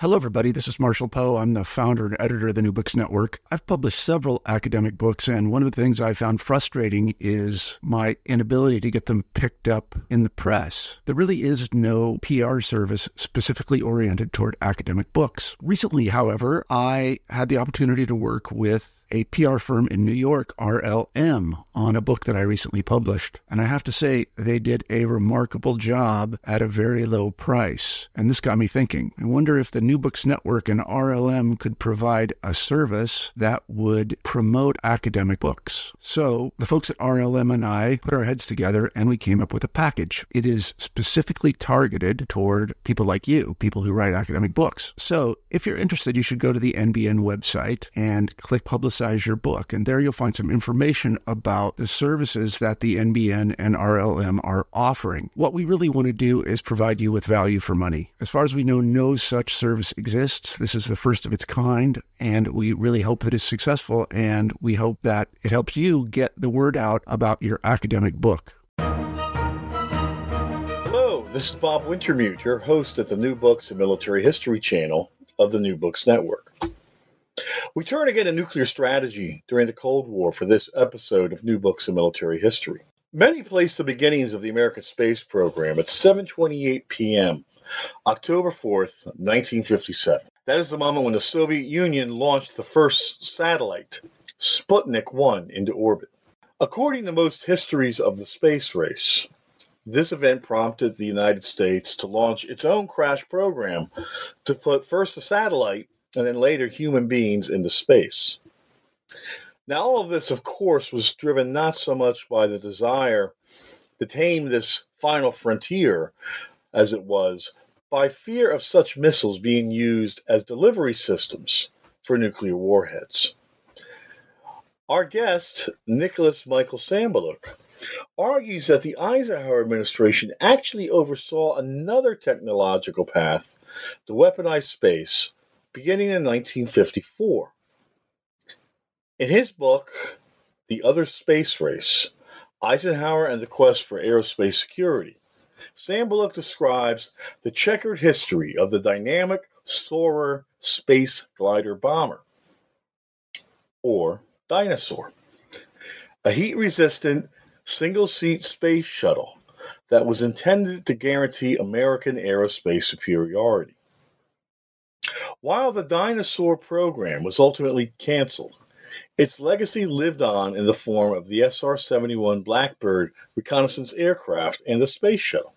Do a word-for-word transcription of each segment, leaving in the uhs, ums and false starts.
Hello, everybody. This is Marshall Poe. I'm the founder and editor of the New Books Network. I've published several academic books, and one of the things I found frustrating is my inability to get them picked up in the press. There really is no P R service specifically oriented toward academic books. Recently, however, I had the opportunity to work with a P R firm in New York, R L M, on a book that I recently published. And I have to say, they did a remarkable job at a very low price. And this got me thinking. I wonder if the New Books Network and R L M could provide a service that would promote academic books. So the folks at R L M and I put our heads together and we came up with a package. It is specifically targeted toward people like you, people who write academic books. So if you're interested, you should go to the N B N website and click Publicize your book. And there you'll find some information about the services that the N B N and R L M are offering. What we really want to do is provide you with value for money. As far as we know, no such service exists. This is the first of its kind, and we really hope that it's successful, and we hope that it helps you get the word out about your academic book. Hello, this is Bob Wintermute, your host at the New Books and Military History channel of the New Books Network. We turn again to nuclear strategy during the Cold War for this episode of New Books in Military History. Many place the beginnings of the American space program at seven twenty-eight p.m., October fourth, nineteen fifty-seven. That is the moment when the Soviet Union launched the first satellite, Sputnik one, into orbit. According to most histories of the space race, this event prompted the United States to launch its own crash program to put first a satellite and then later human beings into space. Now, all of this, of course, was driven not so much by the desire to tame this final frontier, as it was by fear of such missiles being used as delivery systems for nuclear warheads. Our guest, Nicholas Michael Sambulik, argues that the Eisenhower administration actually oversaw another technological path to weaponize space beginning in nineteen fifty-four. In his book, The Other Space Race, Eisenhower and the Quest for Aerospace Security, Sambulik describes the checkered history of the dynamic Soarer space glider bomber, or Dyna-Soar, a heat-resistant, single-seat space shuttle that was intended to guarantee American aerospace superiority. While the Dyna-Soar program was ultimately canceled, its legacy lived on in the form of the S R seventy-one Blackbird reconnaissance aircraft and the space shuttle.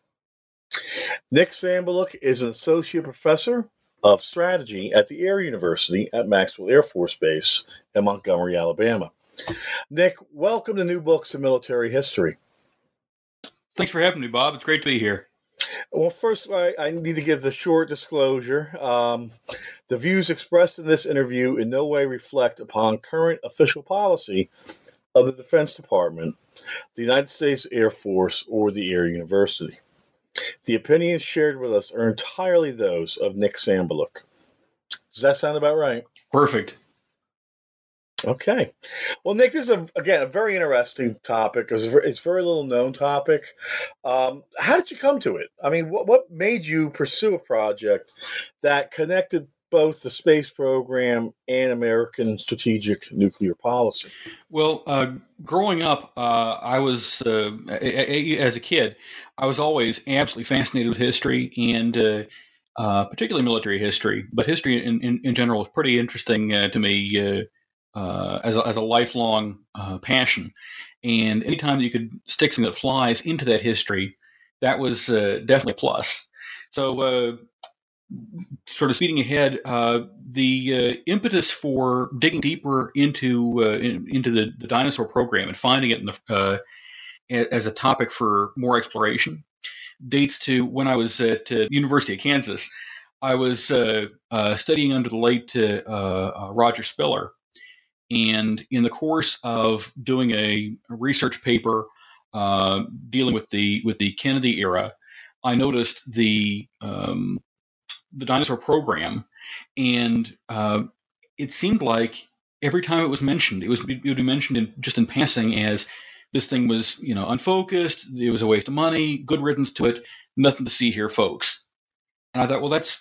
Nick Sambulik is an associate professor of strategy at the Air University at Maxwell Air Force Base in Montgomery, Alabama. Nick, welcome to New Books in Military History. Thanks for having me, Bob. It's great to be here. Well, first, I, I need to give the short disclosure. Um, the views expressed in this interview in no way reflect upon current official policy of the Defense Department, the United States Air Force, or the Air University. The opinions shared with us are entirely those of Nick Sambulik. Does that sound about right? Perfect. Okay. Well, Nick, this is, a, again, a very interesting topic. It's a very little known topic. Um, how did you come to it? I mean, what, what made you pursue a project that connected both the space program and American strategic nuclear policy? Well, uh, growing up, uh, I was, uh, a, a, as a kid, I was always absolutely fascinated with history and uh, uh, particularly military history. But history in, in, in general is pretty interesting uh, to me uh, uh, as, a, as a lifelong uh, passion. And anytime you could stick something that flies into that history, that was uh, definitely a plus. So, uh, sort of speeding ahead, uh, the uh, impetus for digging deeper into uh, in, into the, the Dyna-Soar program and finding it in the, uh, as a topic for more exploration dates to when I was at uh, University of Kansas. I was uh, uh, studying under the late uh, uh, Roger Spiller, and in the course of doing a, a research paper uh, dealing with the with the Kennedy era, I noticed the um, the Dyna-Soar program, and uh, it seemed like every time it was mentioned, it was it would be mentioned in, just in passing as this thing was, you know, unfocused. It was a waste of money. Good riddance to it. Nothing to see here, folks. And I thought, well, that's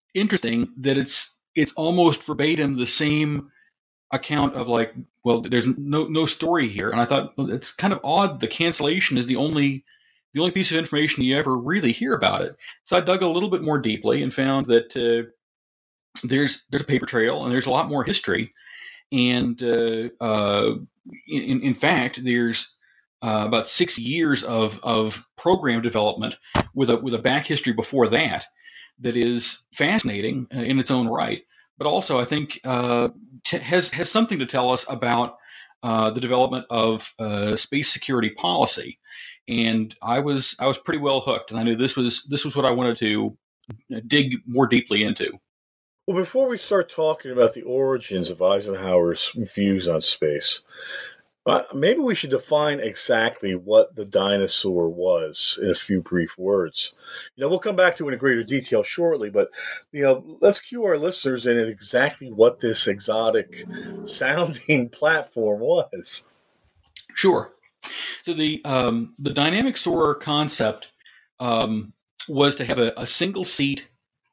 interesting that it's it's almost verbatim the same account of like, well, there's no no story here, and I thought, well, it's kind of odd. The cancellation is the only the only piece of information you ever really hear about it. So I dug a little bit more deeply and found that uh, there's there's a paper trail and there's a lot more history, and uh, uh, in in fact, there's uh, about six years of of program development with a with a back history before that that is fascinating uh, in its own right, but also I think uh, t- has has something to tell us about uh, the development of uh, space security policy. And I was I was pretty well hooked, and I knew this was this was what I wanted to dig more deeply into. Well, before we start talking about the origins of Eisenhower's views on space, uh, maybe we should define exactly what the dinosaur was in a few brief words. You know, we'll come back to it in greater detail shortly, but, you know, let's cue our listeners in at exactly what this exotic sounding platform was. Sure. So the um, the dynamic soarer concept um, was to have a, a single seat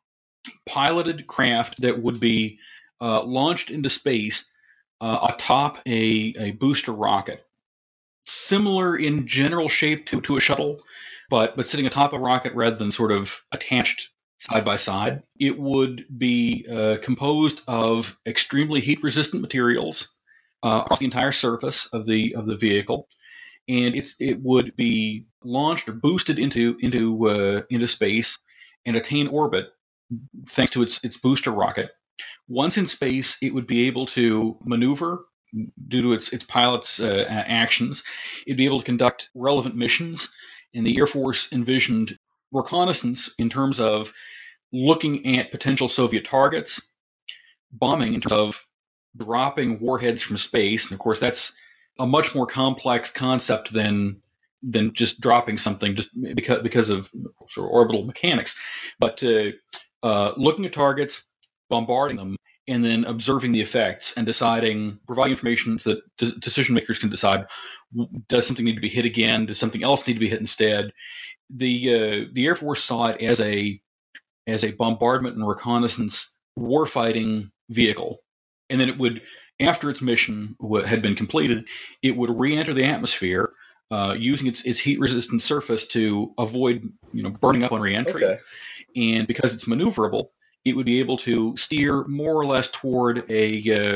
piloted craft that would be uh, launched into space uh, atop a, a booster rocket, similar in general shape to, to a shuttle, but but sitting atop a rocket rather than sort of attached side by side. It would be uh, composed of extremely heat-resistant materials uh, across the entire surface of the of the vehicle, and it's it would be launched or boosted into into uh, into space and attain orbit thanks to its its booster rocket. Once in space, it would be able to maneuver due to its its pilot's uh, actions. It'd be able to conduct relevant missions, and the Air Force envisioned reconnaissance in terms of looking at potential Soviet targets, bombing in terms of dropping warheads from space, and of course that's a much more complex concept than than just dropping something just because because of sort of orbital mechanics. But uh, uh, looking at targets, bombarding them, and then observing the effects and deciding, providing information so that de- decision makers can decide, does something need to be hit again? Does something else need to be hit instead? The uh, the Air Force saw it as a as a bombardment and reconnaissance warfighting vehicle, and then it would, after its mission had been completed, it would re-enter the atmosphere uh, using its, its heat-resistant surface to avoid, you know, burning up on re-entry. Okay. And because it's maneuverable, it would be able to steer more or less toward a uh,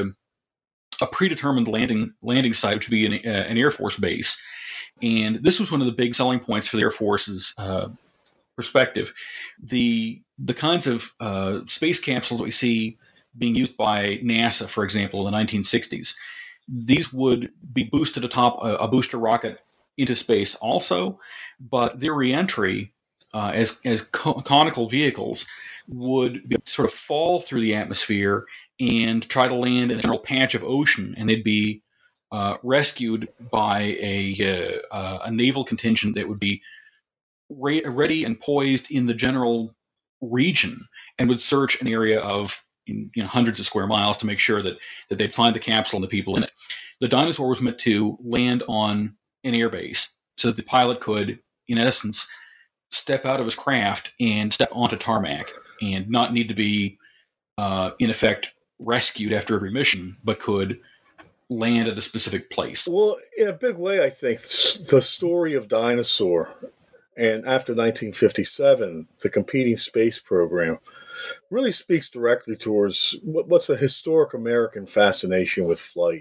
a predetermined landing landing site, which would be an, uh, an Air Force base. And this was one of the big selling points for the Air Force's uh, perspective. The the kinds of uh, space capsules that we see being used by NASA, for example, in the nineteen sixties, these would be boosted atop a, a booster rocket into space also, but their reentry uh, as as co- conical vehicles would be, sort of fall through the atmosphere and try to land in a general patch of ocean, and they'd be uh, rescued by a uh, a naval contingent that would be re- ready and poised in the general region and would search an area of, you know, hundreds of square miles to make sure that that they'd find the capsule and the people in it. The dinosaur was meant to land on an airbase so that the pilot could, in essence, step out of his craft and step onto tarmac and not need to be, uh, in effect, rescued after every mission, but could land at a specific place. Well, in a big way, I think the story of Dinosaur and after nineteen fifty-seven, the competing space program really speaks directly towards what's a historic American fascination with flight.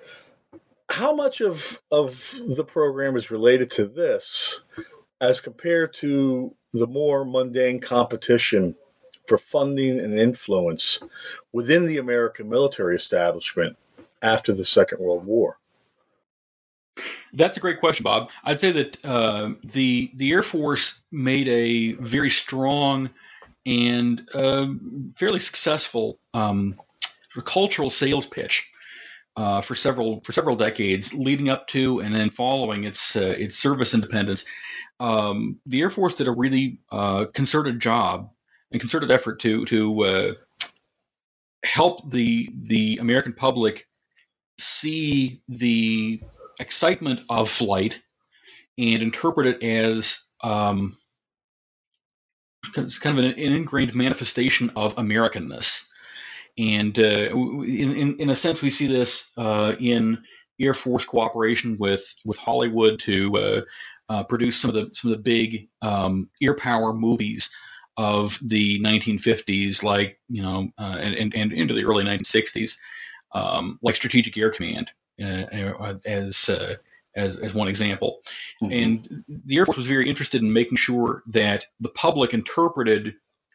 How much of, of the program is related to this as compared to the more mundane competition for funding and influence within the American military establishment after the Second World War? That's a great question, Bob. I'd say that uh, the the Air Force made a very strong and uh, fairly successful um, sort of cultural sales pitch uh, for several for several decades, leading up to and then following its uh, its service independence. Um, the Air Force did a really uh, concerted job and concerted effort to to uh, help the the American public see the excitement of flight and interpret it as um, it's kind of an, an ingrained manifestation of Americanness. And uh, in, in, in a sense, we see this uh, in Air Force cooperation with, with Hollywood to uh, uh, produce some of the some of the big um, air power movies of the nineteen fifties, like you know, uh, and, and and into the early nineteen sixties, um, like Strategic Air Command, uh, as uh, as as one example. Mm-hmm. And the Air Force was very interested in making sure that the public interpreted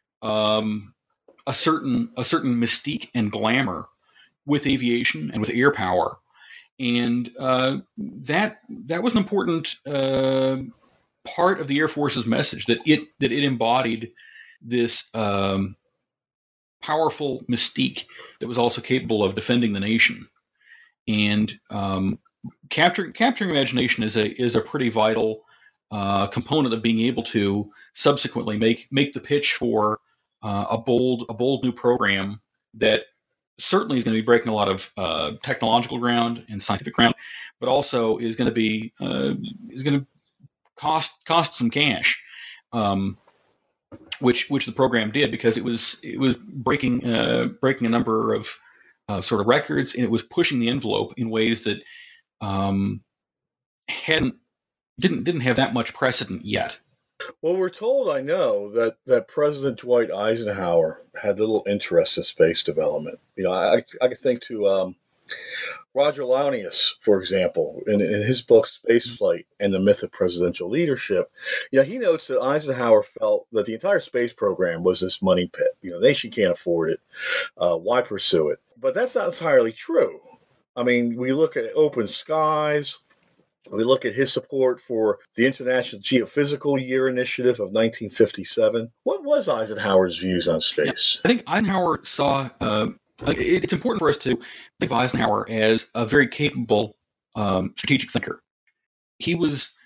um, a certain a certain mystique and glamour with aviation and with air power, and uh, that that was an important uh, part of the Air Force's message, that it that it embodied this um, powerful mystique that was also capable of defending the nation. And um, capturing capturing imagination is a is a pretty vital uh, component of being able to subsequently make make the pitch for uh, a bold a bold new program that certainly is going to be breaking a lot of uh, technological ground and scientific ground, but also is going to be uh, is going to cost cost some cash, um, which which the program did, because it was it was breaking uh, breaking a number of uh, sort of records, and it was pushing the envelope in ways that um, hadn't didn't didn't have that much precedent yet. Well, we're told, I know, that, that President Dwight Eisenhower had little interest in space development. You know, I, I could think to um, Roger Launius, for example, in, in his book Spaceflight and the Myth of Presidential Leadership. You know, he notes that Eisenhower felt that the entire space program was this money pit. You know, the nation can't afford it. Uh, why pursue it? But that's not entirely true. I mean, we look at Open Skies. We look at his support for the International Geophysical Year Initiative of nineteen fifty-seven. What was Eisenhower's views on space? I think Eisenhower saw, uh, it's important for us to think of Eisenhower as a very capable um, strategic thinker. He was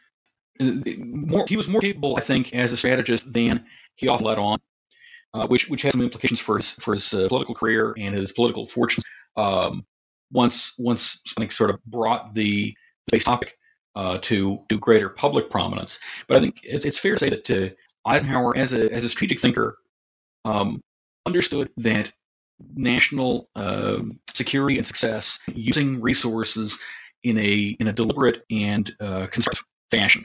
more he was more capable, I think, as a strategist than he often let on, uh, which which has some implications for his for his uh, political career and his political fortunes. Um, once once something sort of brought the space topic Uh, to to greater public prominence. But I think it's, it's fair to say that uh, Eisenhower, as a as a strategic thinker, um, understood that national uh, security and success, using resources in a in a deliberate and uh, constructive fashion.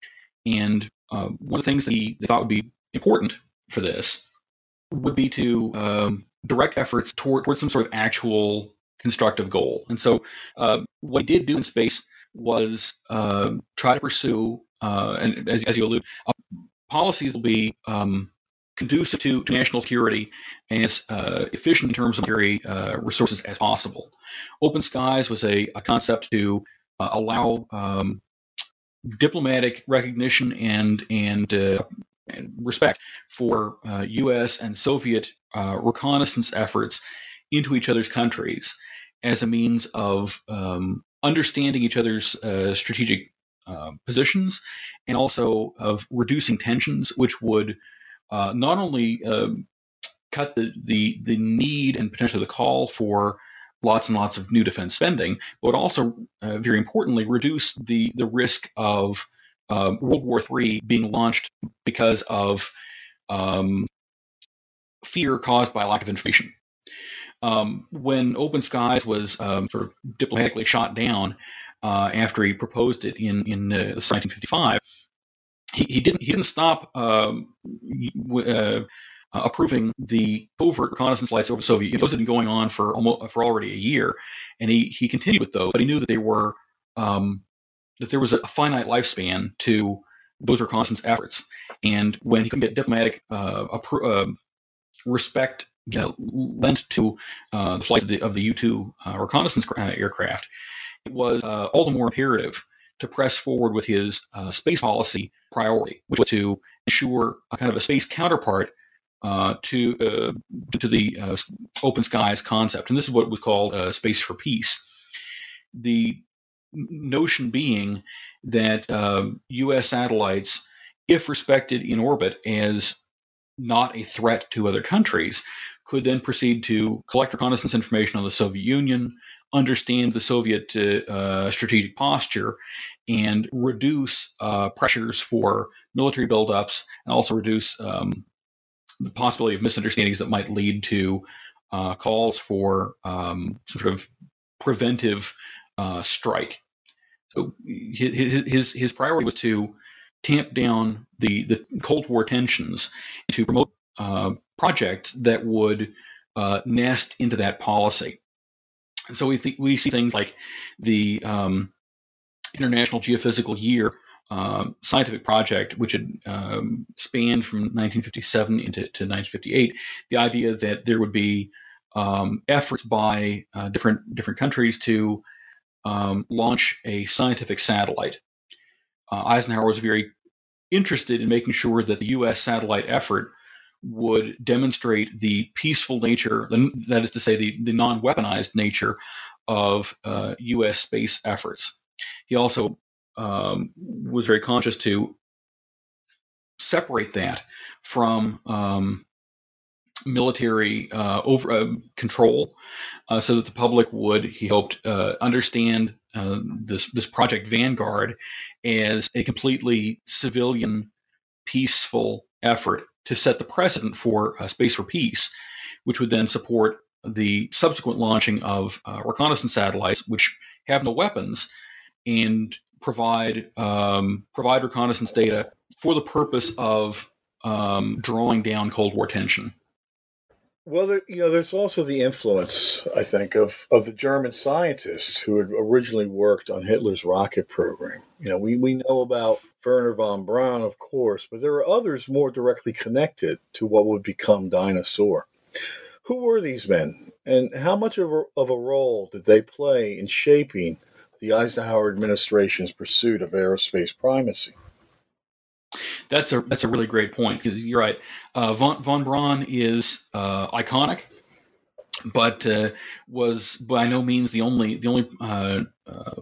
And uh, one of the things that he thought would be important for this would be to um, direct efforts toward towards some sort of actual constructive goal. And so, uh, what he did do in space was uh, try to pursue, uh, and as, as you allude, uh, policies will be um, conducive to, to national security and as uh, efficient in terms of military uh, resources as possible. Open Skies was a, a concept to uh, allow um, diplomatic recognition and and, uh, and respect for uh, U S and Soviet uh, reconnaissance efforts into each other's countries as a means of um, understanding each other's uh, strategic uh, positions, and also of reducing tensions, which would uh, not only uh, cut the, the the need and potentially the call for lots and lots of new defense spending, but would also, uh, very importantly, reduce the the risk of uh, World War Three being launched because of um, fear caused by lack of information. Um, when Open Skies was um, sort of diplomatically shot down uh, after he proposed it in in uh, nineteen fifty-five, he, he didn't he didn't stop um, uh, approving the covert reconnaissance flights over Soviet Union. Those had been going on for almost for already a year, and he he continued with those. But he knew that they were um, that there was a finite lifespan to those reconnaissance efforts, and when he couldn't get diplomatic uh, appro- uh, respect You know, lent to uh, the flights of the, of the U two uh, reconnaissance uh, aircraft, it was uh, all the more imperative to press forward with his uh, space policy priority, which was to ensure a kind of a space counterpart uh, to uh, to the uh, Open Skies concept. And this is what was called uh, Space for Peace. The notion being that uh, U S satellites, if respected in orbit as not a threat to other countries, could then proceed to collect reconnaissance information on the Soviet Union, understand the Soviet uh, uh, strategic posture, and reduce uh, pressures for military buildups, and also reduce um, the possibility of misunderstandings that might lead to uh, calls for um, some sort of preventive uh, strike. So his, his his priority was to tamp down the, the Cold War tensions, to promote uh, projects that would uh, nest into that policy. And so we th- we see things like the um, International Geophysical Year uh, scientific project, which had um, spanned from nineteen fifty-seven into to nineteen fifty-eight. The idea that there would be um, efforts by uh, different different countries to um, launch a scientific satellite. Uh, Eisenhower was very interested in making sure that the U S satellite effort would demonstrate the peaceful nature, that is to say, the, the non-weaponized nature of uh, U S space efforts. He also um, was very conscious to separate that from um, military uh, over uh, control, uh, so that the public would, he hoped, uh, understand uh, this this Project Vanguard as a completely civilian, peaceful effort to set the precedent for uh, Space for Peace, which would then support the subsequent launching of uh, reconnaissance satellites, which have no weapons, and provide um, provide reconnaissance data for the purpose of um, drawing down Cold War tension. Well, there, you know, there's also the influence, I think, of, of the German scientists who had originally worked on Hitler's rocket program. You know, we, we know about Wernher von Braun, of course, but there are others more directly connected to what would become Dyna-Soar. Who were these men, and how much of a, of a role did they play in shaping the Eisenhower administration's pursuit of aerospace primacy? That's a that's a really great point, because you're right. Uh, von, von Braun is uh, iconic, but uh, was by no means the only the only uh, uh,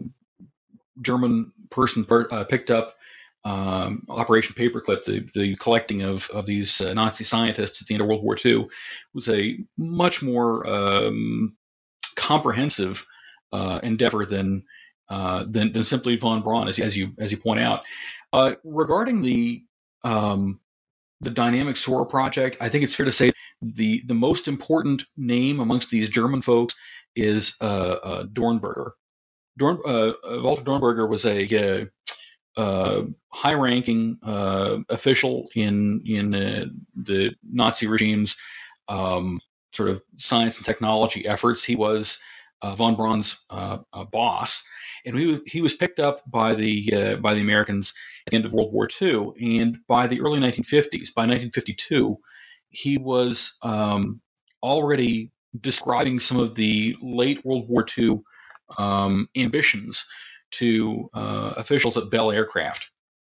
German person per, uh, picked up um, Operation Paperclip, the, the collecting of of these uh, Nazi scientists at the end of World War Two. Was a much more um, comprehensive uh, endeavor than, uh, than than simply von Braun, as, as you as you point out. Uh, regarding the um, the Dynamic Soar project, I think it's fair to say the the most important name amongst these German folks is uh, uh, Dornberger. Dorn, uh, Walter Dornberger was a uh, uh, high-ranking uh, official in in uh, the Nazi regime's um, sort of science and technology efforts. He was uh, von Braun's uh, uh, boss, and he he was picked up by the uh, by the Americans at the end of World War Two, and by the early nineteen fifties, by nineteen fifty-two, he was um, already describing some of the late World War Two um, ambitions to uh, officials at Bell Aircraft.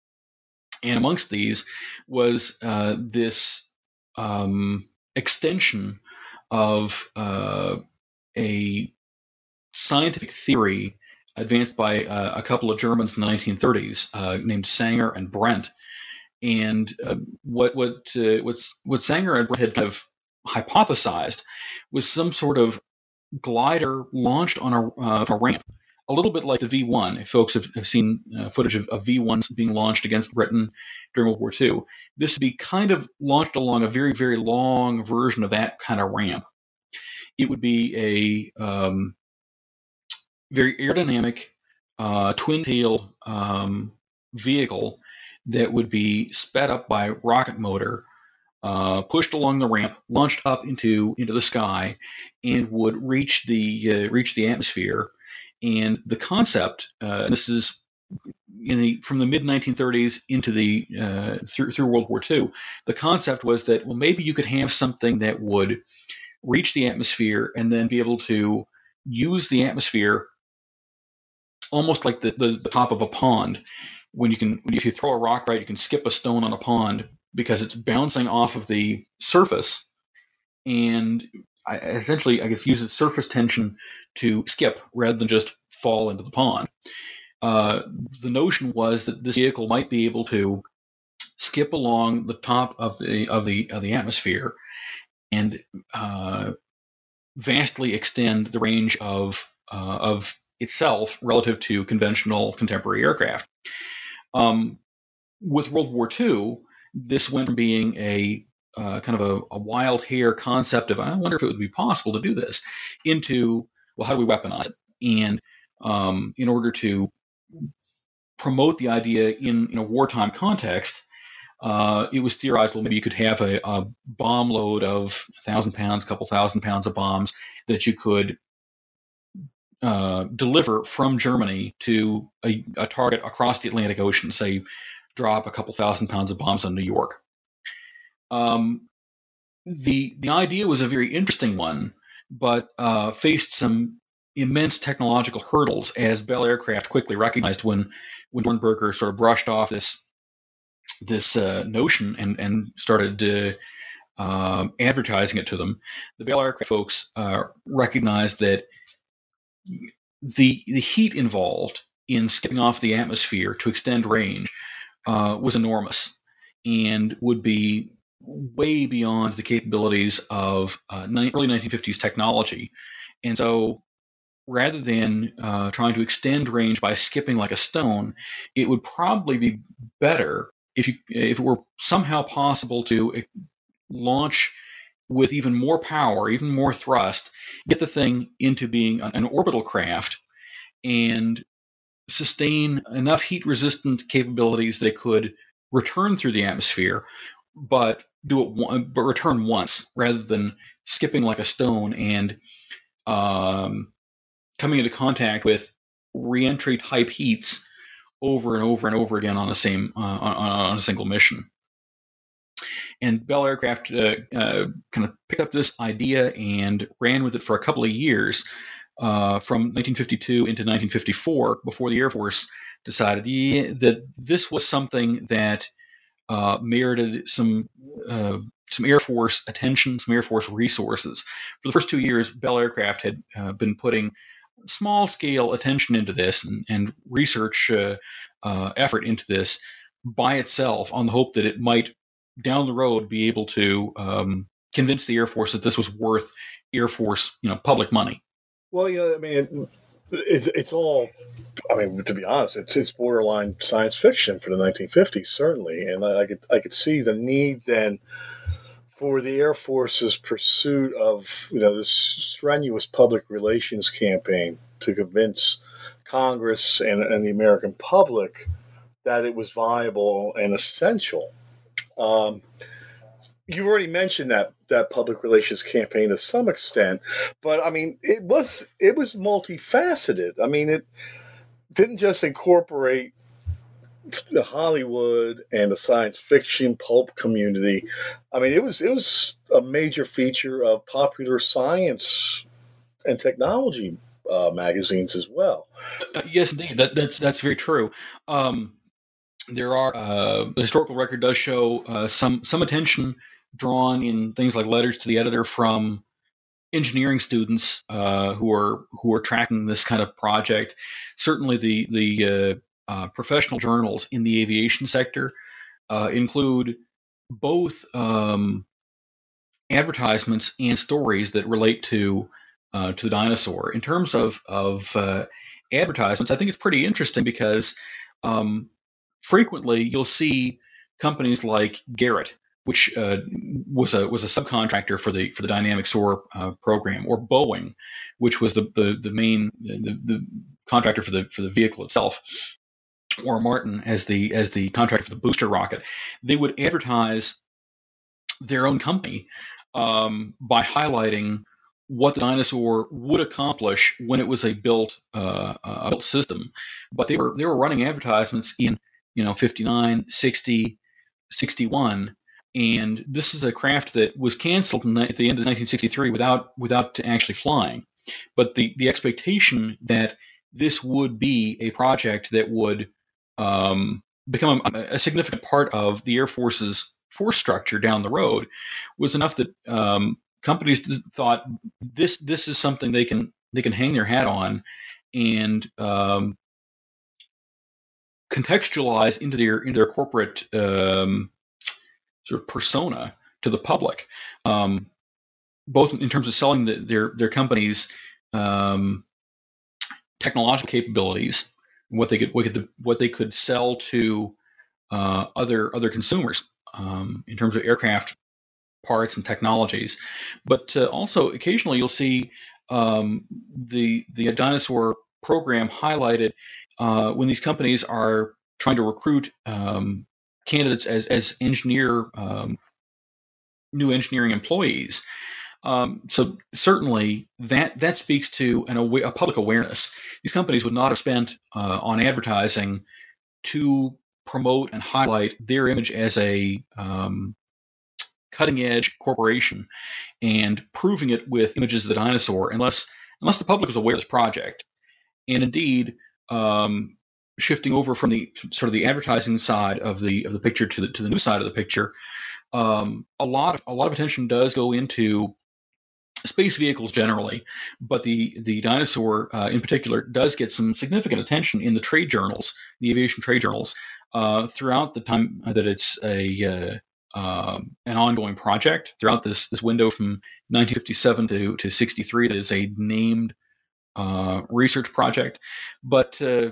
And amongst these was uh, this um, extension of uh, a scientific theory advanced by uh, a couple of Germans in the nineteen thirties, uh, named Sanger and Brent. And uh, what what uh, what's, what Sanger and Brent had kind of hypothesized was some sort of glider launched on a, uh, a ramp, a little bit like the V one. If folks have, have seen uh, footage of, of V ones being launched against Britain during World War Two, this would be kind of launched along a very, very long version of that kind of ramp. It would be a um, very aerodynamic, uh, twin-tailed um, vehicle that would be sped up by rocket motor, uh, pushed along the ramp, launched up into into the sky, and would reach the uh, reach the atmosphere. And the concept, uh, and this is in the, from the mid nineteen thirties into the uh, through, through World War Two, the concept was that, well, maybe you could have something that would reach the atmosphere and then be able to use the atmosphere almost like the, the, the top of a pond. When you can, if you throw a rock right, you can skip a stone on a pond because it's bouncing off of the surface, and I, essentially, I guess, uses surface tension to skip rather than just fall into the pond. Uh, the notion was that this vehicle might be able to skip along the top of the of the of the atmosphere and uh, vastly extend the range of uh, of itself relative to conventional contemporary aircraft. Um, with World War Two, this went from being a uh, kind of a, a wild hair concept of, I wonder if it would be possible to do this, into, well, how do we weaponize it? And um, in order to promote the idea in, in a wartime context, uh, it was theorized, well, maybe you could have a, a bomb load of a thousand pounds, a couple thousand pounds of bombs that you could uh, deliver from Germany to a, a target across the Atlantic Ocean, say drop a couple thousand pounds of bombs on New York. Um, the the idea was a very interesting one, but uh, faced some immense technological hurdles, as Bell Aircraft quickly recognized when when Dornberger sort of brushed off this this uh, notion and and started uh, uh, advertising it to them. The Bell Aircraft folks uh, recognized that the the heat involved in skipping off the atmosphere to extend range uh, was enormous and would be way beyond the capabilities of uh, early nineteen fifties technology. And so rather than uh, trying to extend range by skipping like a stone, it would probably be better if you if it were somehow possible to launch with even more power, even more thrust, get the thing into being an orbital craft and sustain enough heat-resistant capabilities that it could return through the atmosphere, but do it one, but return once rather than skipping like a stone and um, coming into contact with reentry type heats over and over and over again on the same uh, on, on a single mission. And Bell Aircraft uh, uh, kind of picked up this idea and ran with it for a couple of years, uh, from nineteen fifty-two into nineteen fifty-four, before the Air Force decided yeah, that this was something that uh, merited some uh, some Air Force attention, some Air Force resources. For the first two years, Bell Aircraft had uh, been putting small-scale attention into this and, and research uh, uh, effort into this by itself, on the hope that it might down the road be able to um, convince the Air Force that this was worth Air Force, you know, public money. Well, yeah, I mean, it, it's it's all. I mean, to be honest, it's it's borderline science fiction for the nineteen fifties, certainly, and I, I could I could see the need then for the Air Force's pursuit of, you know, this strenuous public relations campaign to convince Congress and, and the American public that it was viable and essential. Um, you already mentioned that that public relations campaign to some extent, but I mean, it was it was multifaceted. I mean, it didn't just incorporate the Hollywood and the science fiction pulp community. I mean, it was it was a major feature of popular science and technology uh, magazines as well. Uh, yes, indeed, that, that's that's very true. Um, there are uh, the historical record does show uh, some some attention drawn in things like letters to the editor from engineering students uh, who are who are tracking this kind of project. Certainly, the the uh, uh, professional journals in the aviation sector uh, include both um, advertisements and stories that relate to uh, to the dinosaur. In terms of of uh, advertisements, I think it's pretty interesting because um, frequently you'll see companies like Garrett, which uh, was a was a subcontractor for the for the Dynamic Soar uh, program, or Boeing, which was the the, the main the, the contractor for the for the vehicle itself, or Martin as the as the contractor for the booster rocket. They would advertise their own company um, by highlighting what the dinosaur would accomplish when it was a built uh, a built system. But they were they were running advertisements in, you know, fifty-nine, sixty, sixty-one. And this is a craft that was canceled in, at the end of nineteen sixty-three without without actually flying. But the, the expectation that this would be a project that would um, become a, a significant part of the Air Force's force structure down the road was enough that um, companies thought this this is something they can they can hang their hat on and um, contextualize into their into their corporate um, sort of persona to the public, um, both in terms of selling the, their their company's um, technological capabilities, what they could what, could, what they could sell to uh, other other consumers um, in terms of aircraft parts and technologies. But uh, also occasionally you'll see um, the the dinosaur program highlighted uh, when these companies are trying to recruit um, candidates as as engineer um, new engineering employees. Um, so certainly that that speaks to an awa- a public awareness. These companies would not have spent uh, on advertising to promote and highlight their image as a um, cutting edge corporation and proving it with images of the dinosaur unless unless the public was aware of this project. And indeed, um, shifting over from the sort of the advertising side of the of the picture to the to the news side of the picture, um, a lot of a lot of attention does go into space vehicles generally, but the the dinosaur uh, in particular does get some significant attention in the trade journals, the aviation trade journals, uh, throughout the time that it's a uh, um, an ongoing project. Throughout this this window from nineteen fifty-seven to to sixty-three, it is a named uh, research project, but uh,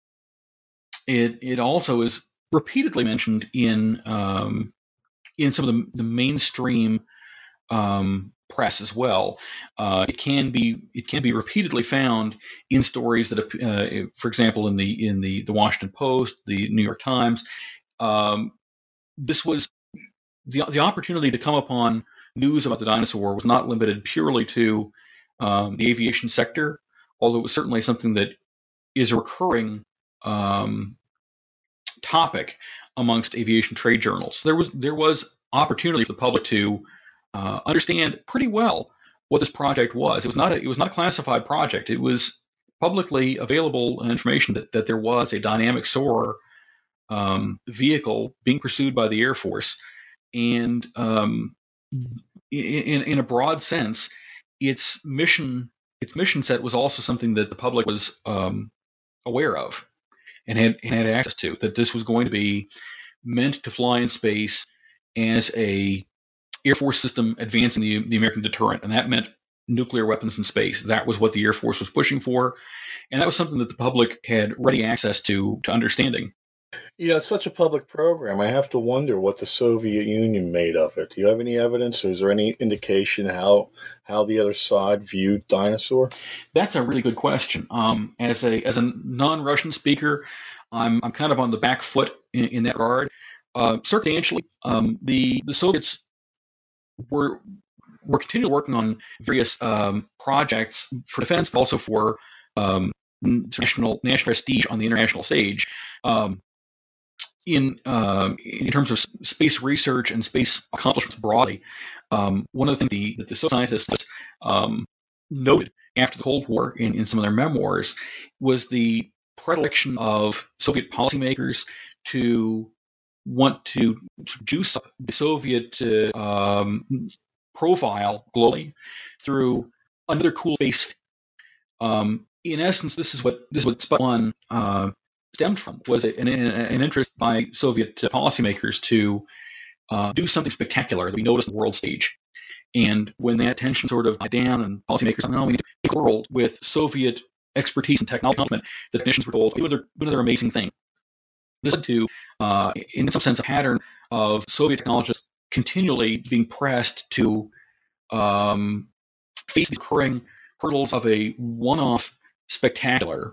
it it also is repeatedly mentioned in um, in some of the, the mainstream um, press as well. Uh, it can be it can be repeatedly found in stories that, uh, for example, in the in the the Washington Post, the New York Times. Um, this was the the opportunity to come upon news about the dinosaur was not limited purely to um, the aviation sector, although it was certainly something that is a recurring um, topic amongst aviation trade journals. There was there was opportunity for the public to uh, understand pretty well what this project was. It was not a, it was not a classified project. It was publicly available information that, that there was a dynamic soarer um, vehicle being pursued by the Air Force, and um, in in a broad sense, its mission its mission set was also something that the public was um, aware of and had had access to. That this was going to be meant to fly in space as a Air Force system advancing the, the American deterrent, and that meant nuclear weapons in space. That was what the Air Force was pushing for, and that was something that the public had ready access to to understanding. You know, it's such a public program. I have to wonder what the Soviet Union made of it. Do you have any evidence, or is there any indication how how the other side viewed dinosaur? That's a really good question. Um, as a as a non-Russian speaker, I'm I'm kind of on the back foot in, in that regard. Uh, circumstantially, um, the the Soviets were were continually working on various um, projects for defense, but also for um, national national prestige on the international stage. Um, in uh, in terms of space research and space accomplishments broadly, um, one of the things the, that the scientists um, noted after the Cold War in, in some of their memoirs was the predilection of Soviet policymakers to want to juice up the Soviet uh, um, profile globally through another cool space. Um, in essence, this is what this is what Sputnik one uh, stemmed from, was an, an interest by Soviet policymakers to uh, do something spectacular that we noticed on the world stage. And when that tension sort of died down and policymakers said, no, we need to make the world with Soviet expertise and technology, the technicians were told, do another, do another amazing thing. This led to, uh, in some sense, a pattern of Soviet technologists continually being pressed to um, face the recurring hurdles of a one-off spectacular,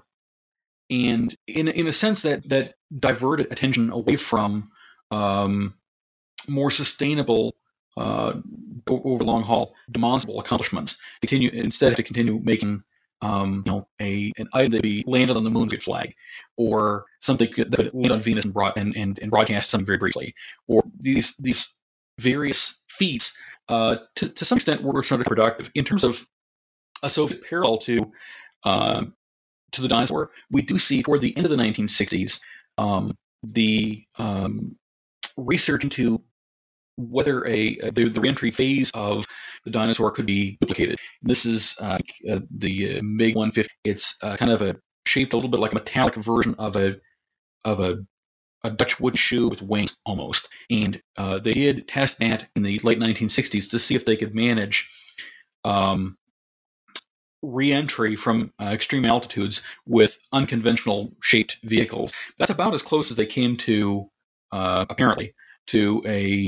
and in in a sense that that diverted attention away from um, more sustainable, uh, over the long haul, demonstrable accomplishments. Continue instead to continue making um, you know a an item that be landed on the moon with flag, or something that could land on Venus and, broad, and, and, and broadcast something very briefly, or these these various feats uh, to to some extent were sort of productive in terms of a Soviet parallel to. Uh, to the dinosaur, we do see toward the end of the nineteen sixties um, the um, research into whether a, a the, the reentry phase of the dinosaur could be duplicated. This is uh, uh, the uh, MiG one fifty. It's uh, kind of a shaped a little bit like a metallic version of a of a, a Dutch wooden shoe with wings almost. And uh, they did test that in the late nineteen sixties to see if they could manage um, re-entry from uh, extreme altitudes with unconventional shaped vehicles. That's about as close as they came to, uh, apparently, to a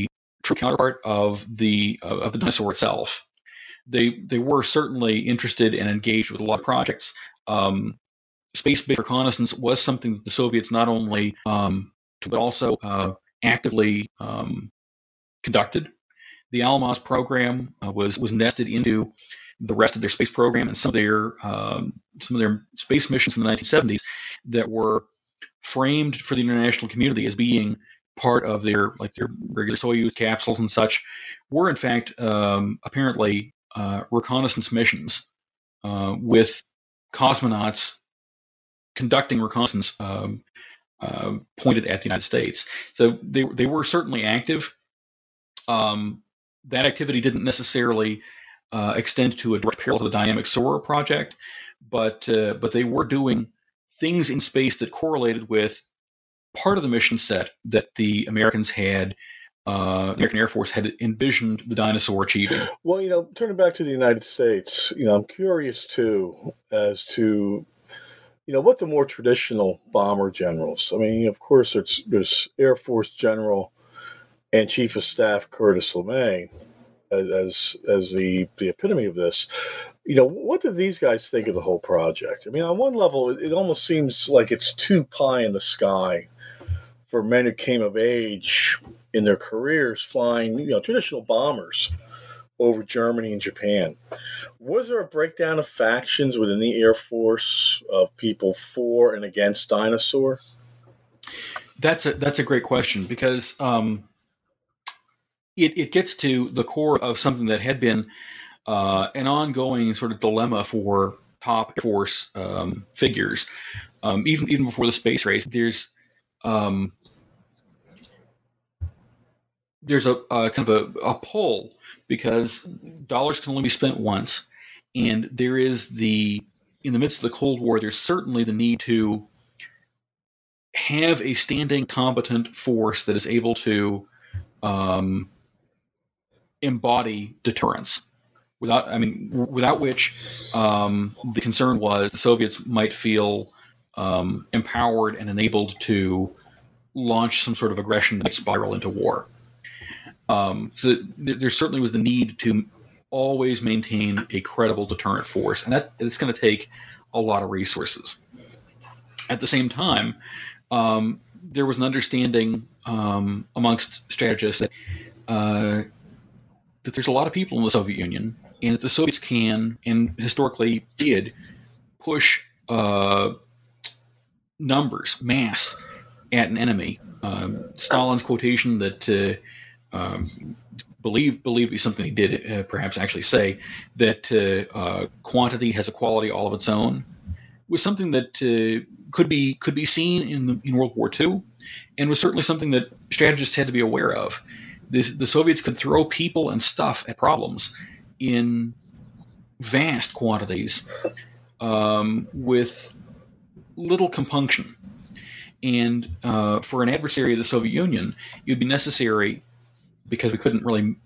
true counterpart of the uh, of the dinosaur itself. They they were certainly interested and engaged with a lot of projects. Um, space-based reconnaissance was something that the Soviets not only um, but also uh, actively um, conducted. The Almaz program uh, was was nested into the rest of their space program, and some of their um, some of their space missions in the nineteen seventies that were framed for the international community as being part of their like their regular Soyuz capsules and such were in fact um, apparently uh, reconnaissance missions uh, with cosmonauts conducting reconnaissance um, uh, pointed at the United States. So they they were certainly active. Um, that activity didn't necessarily uh, extend to a direct parallel to the Dynamic Soarer project, but uh, but they were doing things in space that correlated with part of the mission set that the Americans had, uh, the American Air Force had envisioned the Dinosaur achieving. Well, you know, turning back to the United States, you know, I'm curious too as to, you know, what the more traditional bomber generals. I mean, of course, there's, there's Air Force General and Chief of Staff Curtis LeMay as as the the epitome of this. You know, what do these guys think of the whole project? I mean, on one level, it, it almost seems like it's too pie in the sky for men who came of age in their careers flying, you know, traditional bombers over Germany and Japan. Was there a breakdown of factions within the Air Force of people for and against Dinosaur? That's a that's a great question because um, it it gets to the core of something that had been uh, an ongoing sort of dilemma for top Air Force um, figures, um, even even before the space race. There's um, there's a, a kind of a, a pull because dollars can only be spent once, and there is the in the midst of the Cold War, there's certainly the need to have a standing, competent force that is able to um, embody deterrence. Without, I mean, without which um, the concern was the Soviets might feel um, empowered and enabled to launch some sort of aggression that might spiral into war. Um, so th- there certainly was the need to always maintain a credible deterrent force, and that it's going to take a lot of resources. At the same time, um, there was an understanding um, amongst strategists that uh, that there's a lot of people in the Soviet Union, and that the Soviets can and historically did push uh, numbers, mass, at an enemy. Um, Stalin's quotation that uh, um, believe believe is something he did uh, perhaps actually say that uh, uh, quantity has a quality all of its own was something that uh, could be could be seen in the, in World War Two, and was certainly something that strategists had to be aware of. The, the Soviets could throw people and stuff at problems in vast quantities um, with little compunction. And uh, for an adversary of the Soviet Union, it would be necessary, because we couldn't really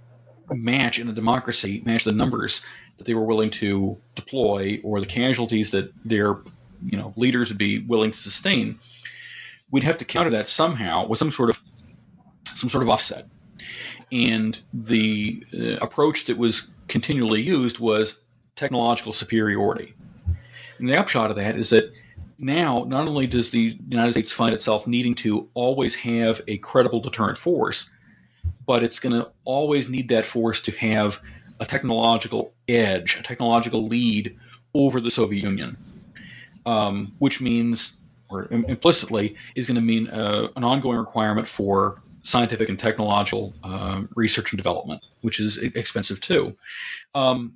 match in a democracy, match the numbers that they were willing to deploy or the casualties that their you know leaders would be willing to sustain. We'd have to counter that somehow with some sort of some sort of offset. And the uh, approach that was continually used was technological superiority. And the upshot of that is that now not only does the United States find itself needing to always have a credible deterrent force, but it's going to always need that force to have a technological edge, a technological lead over the Soviet Union, um, which means, or implicitly, is going to mean uh, an ongoing requirement for scientific and technological uh, research and development, which is expensive too. Um,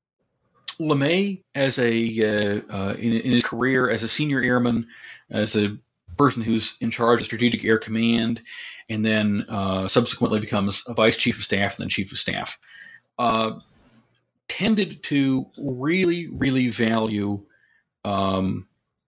LeMay, as a uh, uh, in, in his career as a senior airman, as a person who's in charge of Strategic Air Command, and then uh, subsequently becomes a vice chief of staff and then chief of staff, uh, tended to really, really value um,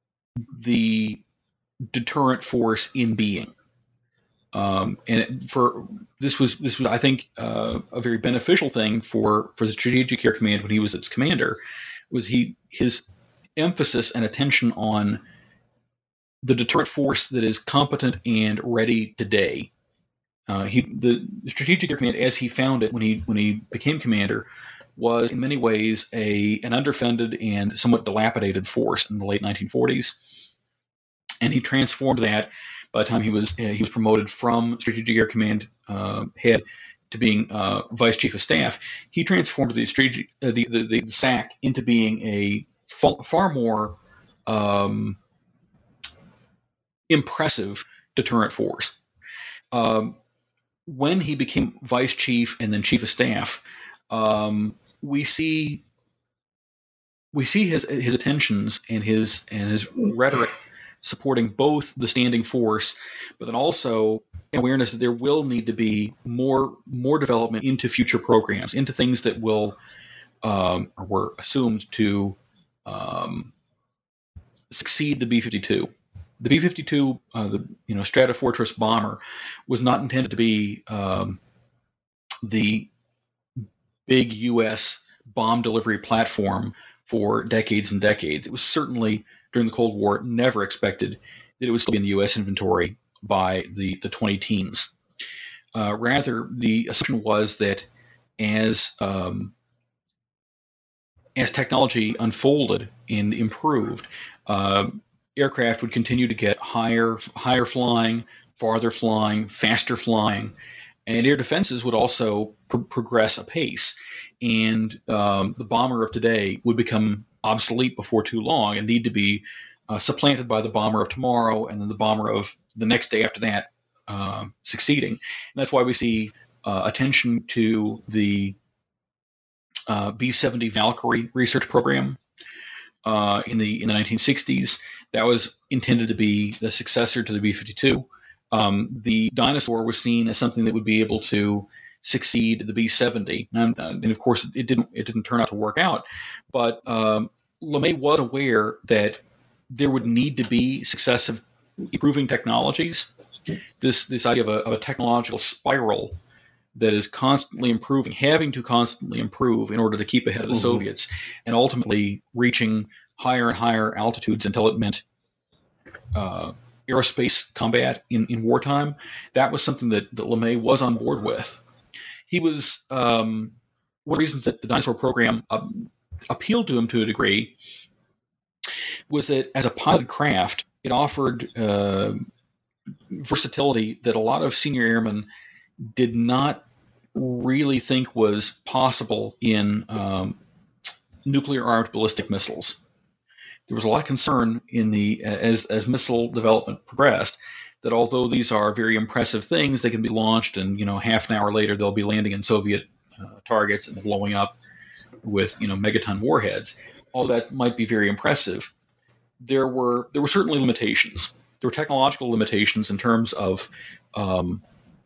the deterrent force in being. Um, and it, for this was this was I think uh, a very beneficial thing for for the Strategic Air Command when he was its commander, was he his emphasis and attention on the deterrent force that is competent and ready today, uh, he the Strategic Air Command, as he found it when he when he became commander, was in many ways a an underfunded and somewhat dilapidated force in the late nineteen forties, and he transformed that by the time he was uh, he was promoted from Strategic Air Command uh, head to being uh, Vice Chief of Staff. He transformed the strategic uh, the, the the S A C into being a far, far more um, impressive deterrent force. Um, when he became Vice Chief and then Chief of Staff, um, we see we see his his attentions and his and his rhetoric supporting both the standing force, but then also awareness that there will need to be more more development into future programs, into things that will um, or were assumed to um, succeed the B fifty-two. The B fifty-two, uh, the you know Stratofortress bomber, was not intended to be um, the big U S bomb delivery platform for decades and decades. It was certainly, during the Cold War, never expected that it would still be in the U S inventory by the, the twenty teens. Uh, rather, the assumption was that as um, as technology unfolded and improved, uh, aircraft would continue to get higher, higher flying, farther flying, faster flying, and air defenses would also pro- progress apace. And um, the bomber of today would become obsolete before too long and need to be uh, supplanted by the bomber of tomorrow and then the bomber of the next day after that uh, succeeding. And that's why we see uh, attention to the uh, B seventy Valkyrie research program uh, in the in the nineteen sixties. That was intended to be the successor to the B fifty-two. Um, the Dinosaur was seen as something that would be able to succeed the B seventy, and, and of course it didn't. It didn't turn out to work out. But um, LeMay was aware that there would need to be successive improving technologies. This this idea of a, of a technological spiral that is constantly improving, having to constantly improve in order to keep ahead of the mm-hmm. Soviets, and ultimately reaching higher and higher altitudes until it meant uh, aerospace combat in, in wartime. That was something that, that LeMay was on board with. He was um, one of the reasons that the Dinosaur program um, appealed to him to a degree was that as a pilot craft, it offered uh, versatility that a lot of senior airmen did not really think was possible in um, nuclear-armed ballistic missiles. There was a lot of concern in the as as missile development progressed that although these are very impressive things, they can be launched and you know half an hour later they'll be landing in Soviet uh, targets and blowing up with you know megaton warheads. All that might be very impressive. There were there were certainly limitations. There were technological limitations in terms of um,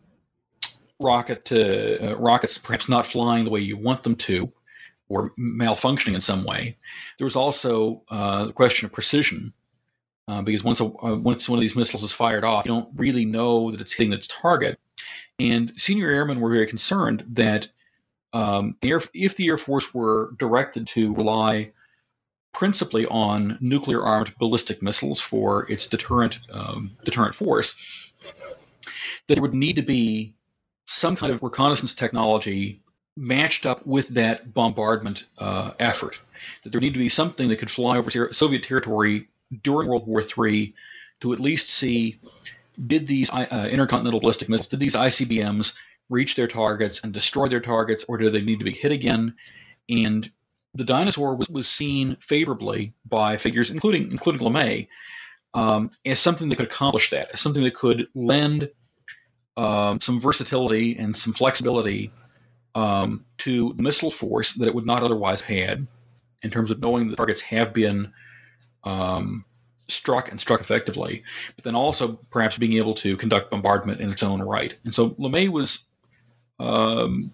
rocket to, uh, rockets perhaps not flying the way you want them to, or malfunctioning in some way. There was also uh, the question of precision, uh, because once a, uh, once one of these missiles is fired off, you don't really know that it's hitting its target. And senior airmen were very concerned that um, air, if the Air Force were directed to rely principally on nuclear-armed ballistic missiles for its deterrent um, deterrent force, that there would need to be some kind of reconnaissance technology matched up with that bombardment uh, effort. That there need to be something that could fly over Soviet territory during World War Three to at least see, did these uh, intercontinental ballistic missiles, did these I C B Ms reach their targets and destroy their targets, or do they need to be hit again? And the Dinosaur was, was seen favorably by figures, including including LeMay, um, as something that could accomplish that, as something that could lend um, some versatility and some flexibility um, to the missile force that it would not otherwise have had, in terms of knowing the targets have been um, struck and struck effectively, but then also perhaps being able to conduct bombardment in its own right. And so LeMay was um,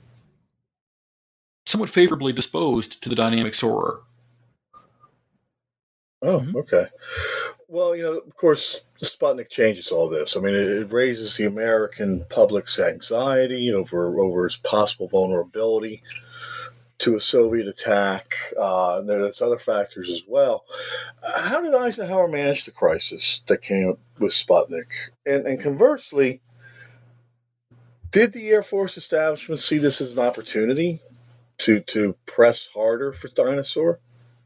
somewhat favorably disposed to the dynamic soarer. Oh, okay. Well, you know, of course, Sputnik changes all this. I mean, it, it raises the American public's anxiety over over its possible vulnerability to a Soviet attack. Uh, and there's other factors as well. How did Eisenhower manage the crisis that came with Sputnik? And, and conversely, Did the Air Force establishment see this as an opportunity to to press harder for Dyna-Soar?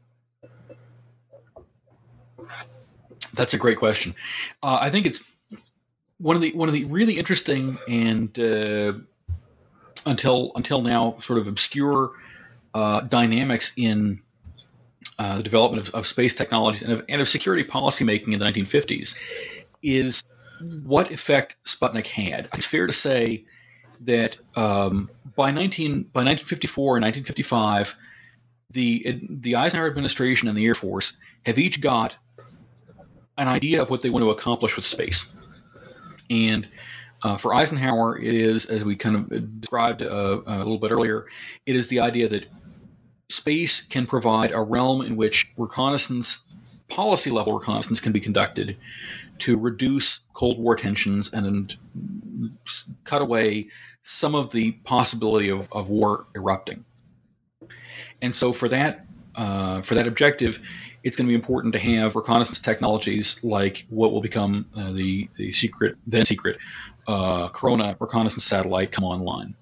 That's a great question. Uh, I think it's one of the one of the really interesting and uh, until until now sort of obscure uh, dynamics in uh, the development of, of space technologies and of, and of security policymaking in the nineteen fifties is what effect Sputnik had. It's fair to say that um, by nineteen by nineteen fifty-four and nineteen fifty-five, the the Eisenhower administration and the Air Force have each got an idea of what they want to accomplish with space. And uh, for Eisenhower, it is, as we kind of described uh, a little bit earlier, it is the idea that space can provide a realm in which reconnaissance, policy level reconnaissance, can be conducted to reduce Cold War tensions and cut away some of the possibility of, of war erupting. And so for that, uh, for that objective, it's going to be important to have reconnaissance technologies like what will become uh, the the secret, then secret, uh, Corona reconnaissance satellite come online.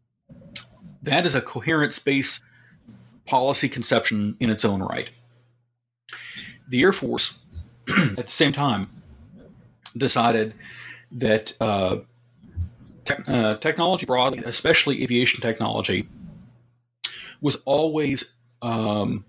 That is a coherent space policy conception in its own right. The Air Force, at the same time, decided that uh, te- uh, technology broadly, especially aviation technology, was always um,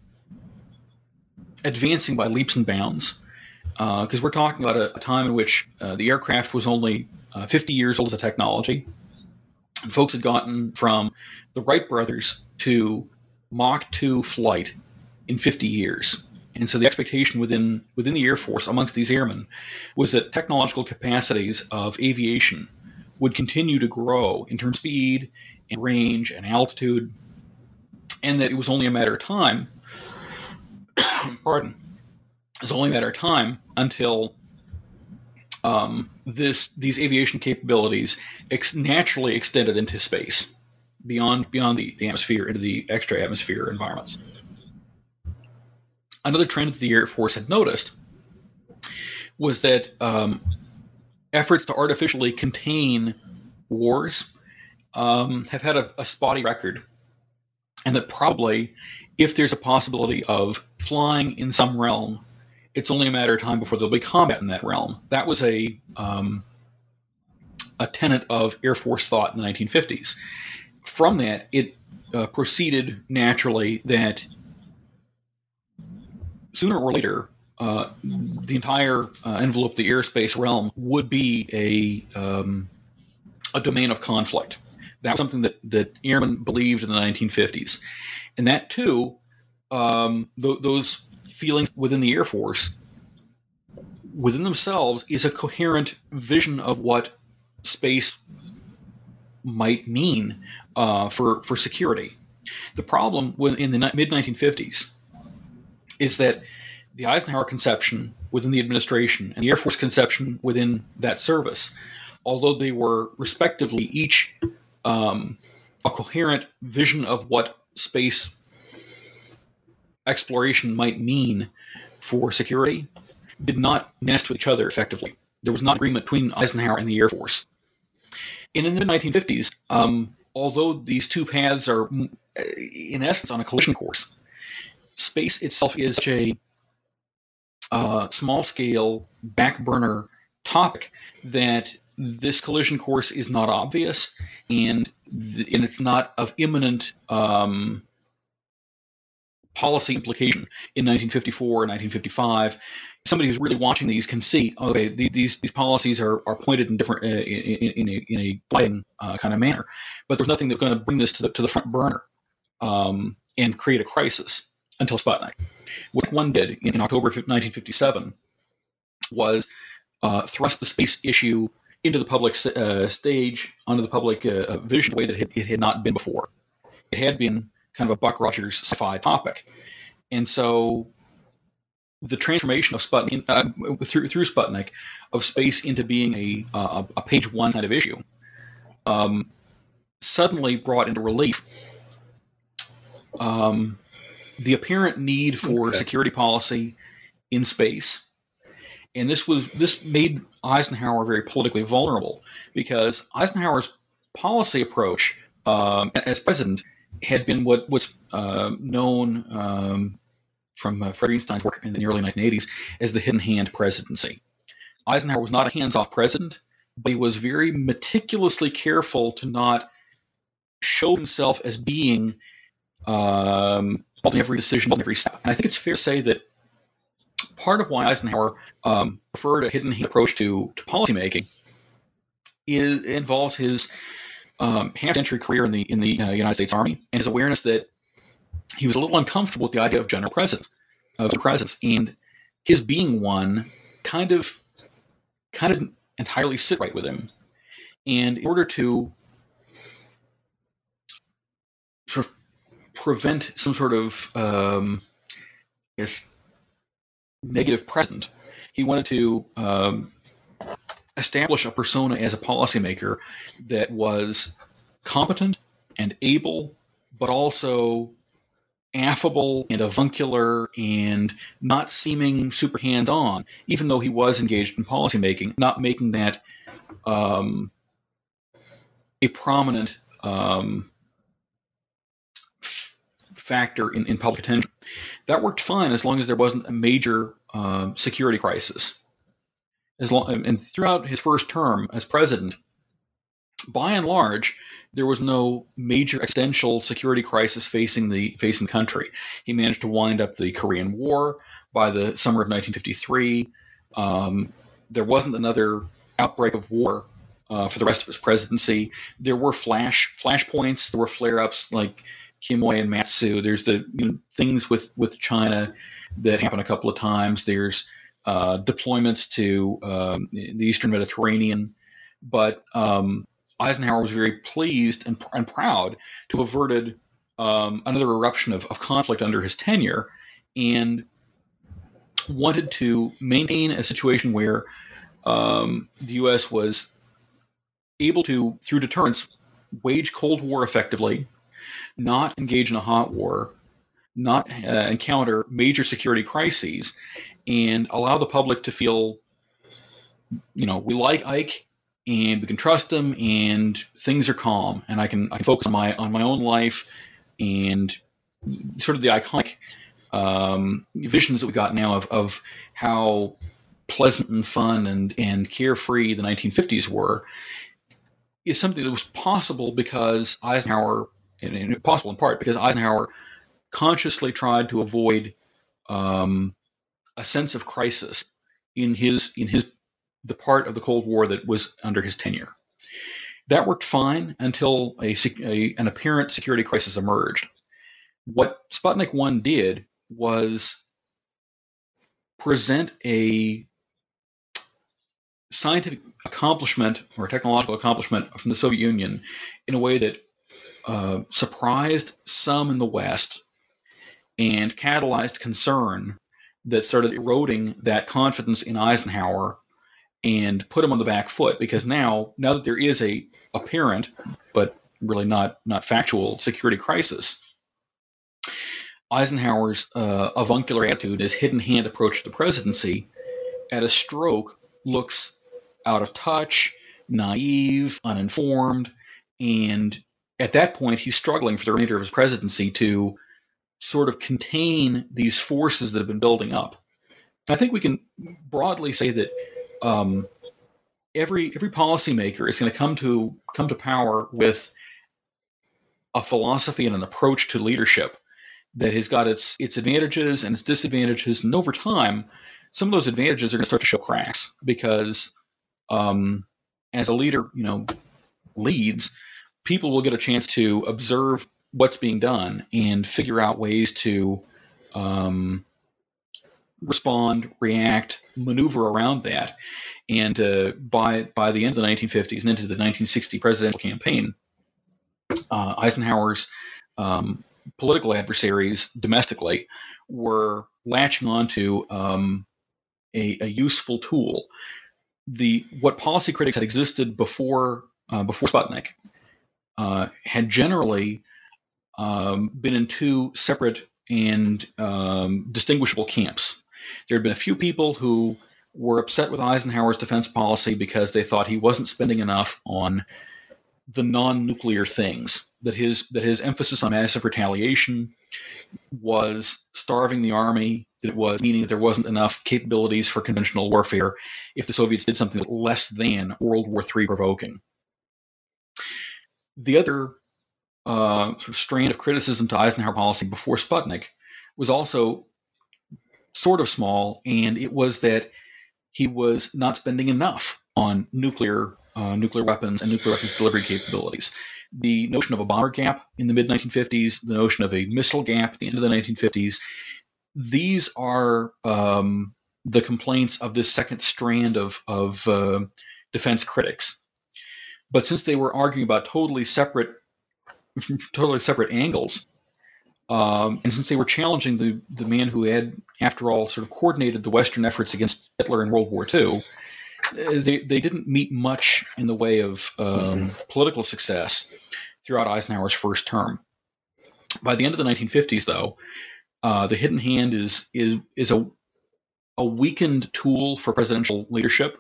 advancing by leaps and bounds, because uh, we're talking about a, a time in which uh, the aircraft was only uh, fifty years old as a technology. And folks had gotten from the Wright brothers to Mach two flight in fifty years. And so the expectation within within the Air Force amongst these airmen was that technological capacities of aviation would continue to grow in terms of speed and range and altitude, and that it was only a matter of time pardon, it's only a matter of time until um, this these aviation capabilities ex- naturally extended into space, beyond beyond the, the atmosphere, into the extra atmosphere environments. Another trend that the Air Force had noticed was that um, efforts to artificially contain wars um, have had a, a spotty record, and that probably, if there's a possibility of flying in some realm, it's only a matter of time before there'll be combat in that realm. That was a um, a tenet of Air Force thought in the nineteen fifties. From that, it uh, proceeded naturally that sooner or later, uh, the entire uh, envelope of the airspace realm would be a um, a domain of conflict. That was something that, that airmen believed in the nineteen fifties. And that, too, um, th- those feelings within the Air Force, within themselves, is a coherent vision of what space might mean uh, for, for security. The problem in the mid nineteen fifties is that the Eisenhower conception within the administration and the Air Force conception within that service, although they were respectively each um, a coherent vision of what space exploration might mean for security, did not nest with each other effectively. There was not agreement between Eisenhower and the Air Force. And in the nineteen fifties, um, although these two paths are, in essence, on a collision course, space itself is such a uh, small-scale, back-burner topic that this collision course is not obvious, and th- and it's not of imminent um, policy implication in nineteen fifty-four or nineteen fifty-five. Somebody who's really watching these can see, okay, the, these these policies are, are pointed in different uh, in, in a in a blighting uh, kind of manner, but there's nothing that's going to bring this to the to the front burner um, and create a crisis until Sputnik. What one did in, in October nineteen fifty-seven was uh, thrust the space issue into the public uh, stage, onto the public uh, vision, in a way that it, it had not been before. It had been kind of a Buck Rogers sci-fi topic, and so the transformation of Sputnik uh, through through Sputnik of space into being a uh, a page one kind of issue um, suddenly brought into relief um, the apparent need for okay. security policy in space. And this was this made Eisenhower very politically vulnerable, because Eisenhower's policy approach um, as president had been what was uh, known um, from uh, Fred Greenstein's work in the early nineteen eighties as the hidden hand presidency. Eisenhower was not a hands-off president, but he was very meticulously careful to not show himself as being um, involved in every decision, in every step. And I think it's fair to say that part of why Eisenhower um, preferred a hidden hand approach to, to policymaking is, involves his um, half-century career in the in the uh, United States Army and his awareness that he was a little uncomfortable with the idea of general presence, of the presence, and his being one kind of kind of entirely sit right with him. And in order to sort of prevent some sort of um, I guess negative precedent, he wanted to um, establish a persona as a policymaker that was competent and able, but also affable and avuncular and not seeming super hands-on, even though he was engaged in policymaking, not making that um, a prominent um, f- factor in, in public attention. That worked fine as long as there wasn't a major uh, security crisis. As long, and throughout his first term as president, by and large, there was no major existential security crisis facing the facing the country. He managed to wind up the Korean War by the summer of nineteen fifty-three. Um, there wasn't another outbreak of war uh, for the rest of his presidency. There were flash flashpoints. There were flare-ups like Quemoy and Matsu. There's the you know, things with, with China that happened a couple of times. There's uh, deployments to um, the Eastern Mediterranean. But um, Eisenhower was very pleased and, and proud to have averted um, another eruption of, of conflict under his tenure, and wanted to maintain a situation where um, the U S was able to, through deterrence, wage Cold War effectively, not engage in a hot war, not uh, encounter major security crises, and allow the public to feel, you know, we like Ike, and we can trust him, and things are calm, and I can I can focus on my on my own life, and sort of the iconic um, visions that we got now of of how pleasant and fun and and carefree the nineteen fifties were, is something that was possible because Eisenhower, and, and possible in part because Eisenhower consciously tried to avoid um, a sense of crisis in his in his the part of the Cold War that was under his tenure. That worked fine until a, a an apparent security crisis emerged. What Sputnik one did was present a scientific accomplishment or technological accomplishment from the Soviet Union in a way that uh, surprised some in the West and catalyzed concern that started eroding that confidence in Eisenhower and put him on the back foot, because now, now that there is a apparent, but really not not factual security crisis, Eisenhower's uh, avuncular attitude, his hidden hand approach to the presidency, at a stroke looks out of touch, naive, uninformed, and at that point he's struggling for the remainder of his presidency to sort of contain these forces that have been building up. And I think we can broadly say that Um, every every policymaker is going to come to come to power with a philosophy and an approach to leadership that has got its its advantages and its disadvantages, and over time, some of those advantages are going to start to show cracks because, um, as a leader, you know, leads, people will get a chance to observe what's being done and figure out ways to um, respond, react, maneuver around that. And uh, by by the end of the nineteen fifties and into the nineteen sixty presidential campaign, uh, Eisenhower's um, political adversaries domestically were latching onto um, a, a useful tool. The what policy critics had existed before uh, before Sputnik uh, had generally um, been in two separate and um, distinguishable camps. There had been a few people who were upset with Eisenhower's defense policy because they thought he wasn't spending enough on the non-nuclear things, that his that his emphasis on massive retaliation was starving the army, that it was meaning that there wasn't enough capabilities for conventional warfare if the Soviets did something less than World War Three provoking. The other uh, sort of strand of criticism to Eisenhower policy before Sputnik was also sort of small, and it was that he was not spending enough on nuclear uh, nuclear weapons and nuclear weapons delivery capabilities. The notion of a bomber gap in the mid nineteen fifties, the notion of a missile gap at the end of the nineteen fifties, these are um, the complaints of this second strand of, of uh, defense critics. But since they were arguing about totally separate, totally separate angles, um, and since they were challenging the, the man who had, after all, sort of coordinated the Western efforts against Hitler in World War Two, they, they didn't meet much in the way of um, political success throughout Eisenhower's first term. By the end of the nineteen fifties, though, uh, the hidden hand is is is a a weakened tool for presidential leadership,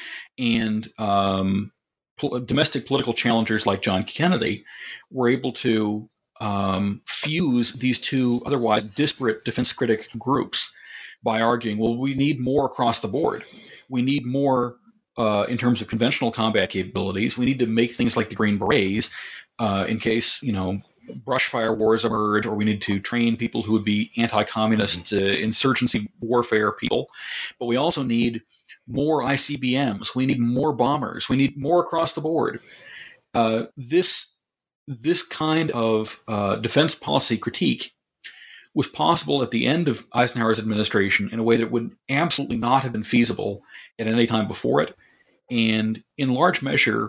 and um, pol- domestic political challengers like John Kennedy were able to um, fuse these two otherwise disparate defense critic groups by arguing, well, we need more across the board. We need more uh, in terms of conventional combat capabilities. We need to make things like the Green Berets uh, in case, you know, brush fire wars emerge, or we need to train people who would be anti-communist uh, insurgency warfare people. But we also need more I C B Ms. We need more bombers. We need more across the board. Uh, this this kind of uh, defense policy critique was possible at the end of Eisenhower's administration in a way that would absolutely not have been feasible at any time before it. And in large measure,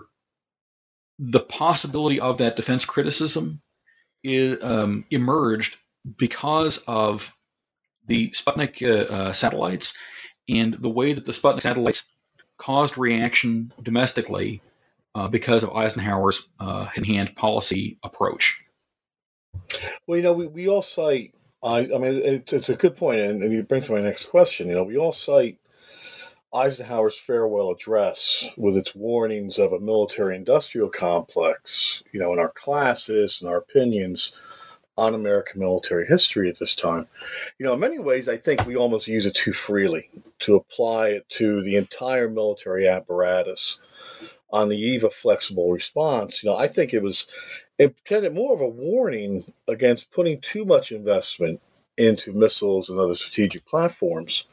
the possibility of that defense criticism is, um, emerged because of the Sputnik uh, uh, satellites and the way that the Sputnik satellites caused reaction domestically uh, because of Eisenhower's uh, in-hand policy approach. Well, you know, we, we all cite, I, I mean, it's, it's a good point, and, and you bring to my next question. You know, we all cite Eisenhower's farewell address with its warnings of a military-industrial complex, you know, in our classes and our opinions on American military history at this time. You know, in many ways, I think we almost use it too freely to apply it to the entire military apparatus on the eve of flexible response. You know, I think it was intended more of a warning against putting too much investment into missiles and other strategic platforms.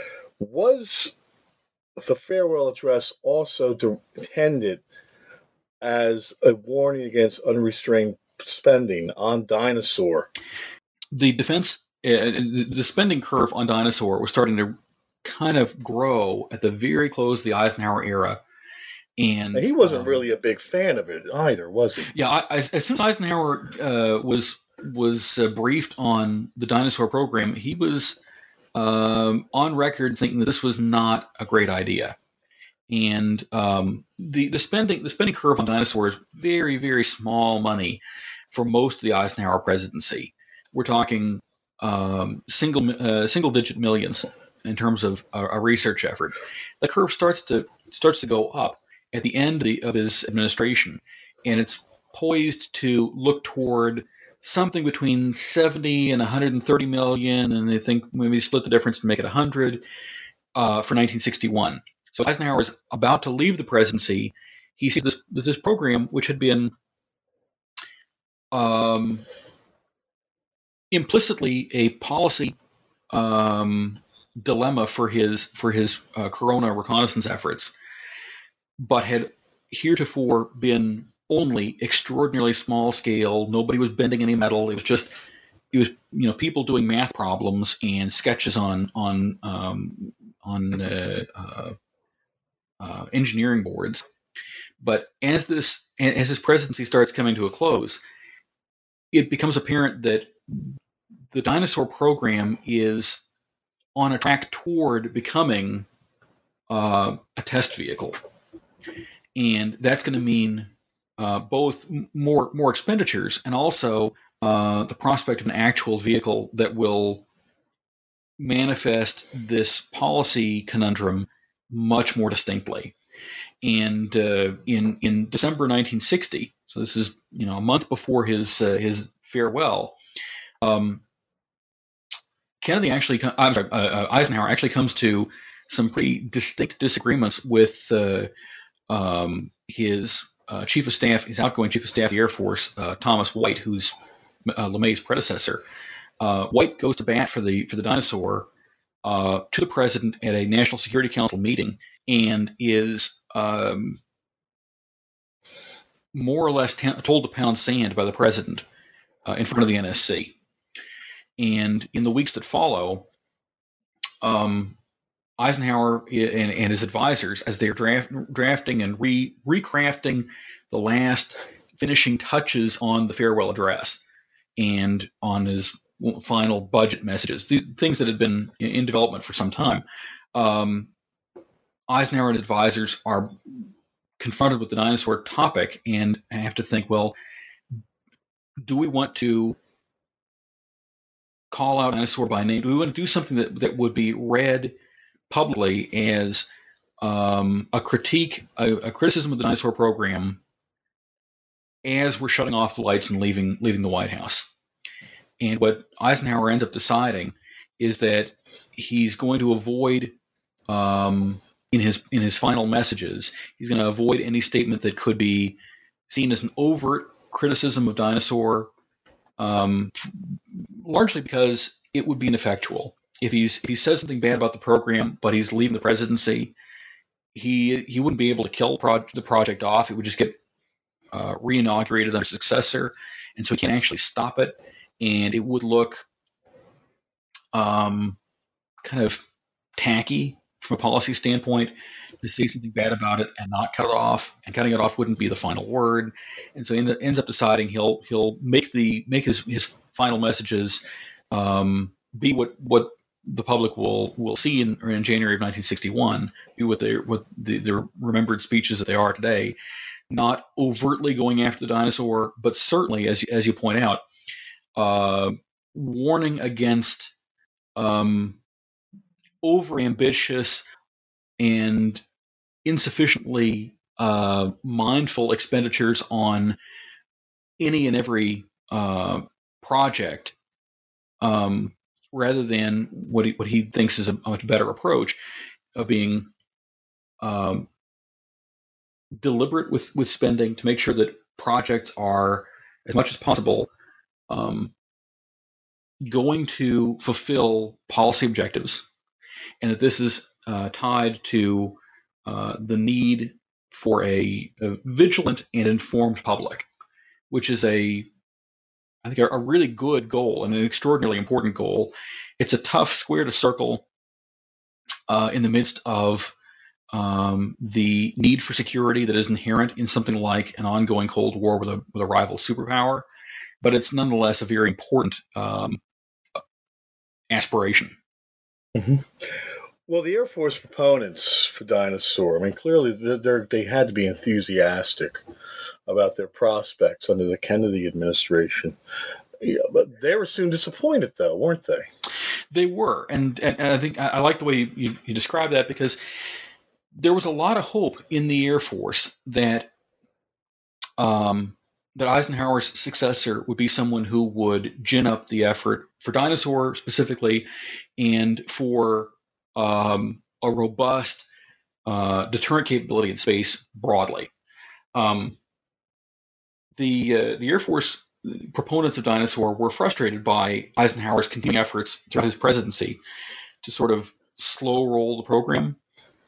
Was the farewell address also intended as a warning against unrestrained spending on Dyna-Soar? The defense, uh, the spending curve on Dyna-Soar was starting to kind of grow at the very close of the Eisenhower era. And, and he wasn't um, really a big fan of it either, was he? Yeah, I, I, as soon as Eisenhower uh, was was uh, briefed on the Dyna-Soar program, he was um, on record thinking that this was not a great idea. And um, the the spending the spending curve on Dyna-Soar is very very small money for most of the Eisenhower presidency. We're talking um, single uh, single digit millions in terms of a, a research effort. The curve starts to starts to go up at the end of, the, of his administration, and it's poised to look toward something between seventy and one hundred thirty million, and they think maybe split the difference to make it one hundred uh, for nineteen sixty-one. So Eisenhower is about to leave the presidency. He sees this this program, which had been um, implicitly a policy um, dilemma for his for his uh, Corona reconnaissance efforts, but had heretofore been only extraordinarily small scale. Nobody was bending any metal. It was just it was you know people doing math problems and sketches on on um, on uh, uh, uh, engineering boards. But as this as his presidency starts coming to a close, it becomes apparent that the Dyna-Soar program is on a track toward becoming uh, a test vehicle, and that's going to mean uh, both more more expenditures and also uh, the prospect of an actual vehicle that will manifest this policy conundrum much more distinctly. And uh, in in December nineteen sixty, so this is you know a month before his uh, his farewell, um, Kennedy actually, I'm sorry, uh, Eisenhower actually comes to some pretty distinct disagreements with uh, um, his uh, chief of staff, his outgoing chief of staff of the Air Force, uh, Thomas White, who's uh, LeMay's predecessor. Uh, White goes to bat for the for the dinosaur uh, to the president at a National Security Council meeting, and is um, more or less t- told to pound sand by the president uh, in front of the N S C. And in the weeks that follow, um, Eisenhower and, and his advisors, as they're draft, drafting and re, recrafting the last finishing touches on the farewell address and on his final budget messages, the things that had been in development for some time, um, Eisenhower and his advisors are confronted with the dinosaur topic and have to think, well, do we want to call out dinosaur by name? Do we want to do something that, that would be read publicly as um, a critique, a, a criticism of the dinosaur program as we're shutting off the lights and leaving leaving the White House? And what Eisenhower ends up deciding is that he's going to avoid um, in his in his final messages, he's going to avoid any statement that could be seen as an overt criticism of dinosaur. Um, largely because it would be ineffectual. If he's if he says something bad about the program, but he's leaving the presidency, he he wouldn't be able to kill pro- the project off. It would just get uh, re-inaugurated under successor, and so he can't actually stop it. And it would look um, kind of tacky from a policy standpoint to say something bad about it and not cut it off, and cutting it off wouldn't be the final word. And so he ends up deciding he'll he'll make the make his, his final messages um, be what what the public will will see in, in January of nineteen sixty-one, be what they what the, the remembered speeches that they are today, not overtly going after the dinosaur, but certainly, as as you point out, uh, warning against um, overambitious and insufficiently uh, mindful expenditures on any and every uh, project, um, rather than what he, what he thinks is a, a much better approach of being um, deliberate with, with spending to make sure that projects are, as much as possible, um, going to fulfill policy objectives, and that this is uh, tied to uh, the need for a, a vigilant and informed public, which is a, I think, a, a really good goal and an extraordinarily important goal. It's a tough square to circle uh, in the midst of um, the need for security that is inherent in something like an ongoing Cold War with a with a rival superpower, but it's nonetheless a very important um, aspiration. Mm-hmm. Well, the Air Force proponents for Dinosaur, I mean, clearly they're, they're, they had to be enthusiastic about their prospects under the Kennedy administration. Yeah, but they were soon disappointed, though, weren't they? They were, and, and, and I think I, I like the way you, you describe that, because there was a lot of hope in the Air Force that um, that Eisenhower's successor would be someone who would gin up the effort for Dinosaur specifically, and for um, a robust uh, deterrent capability in space broadly. Um, the uh, the Air Force proponents of Dinosaur were frustrated by Eisenhower's continuing efforts throughout his presidency to sort of slow roll the program,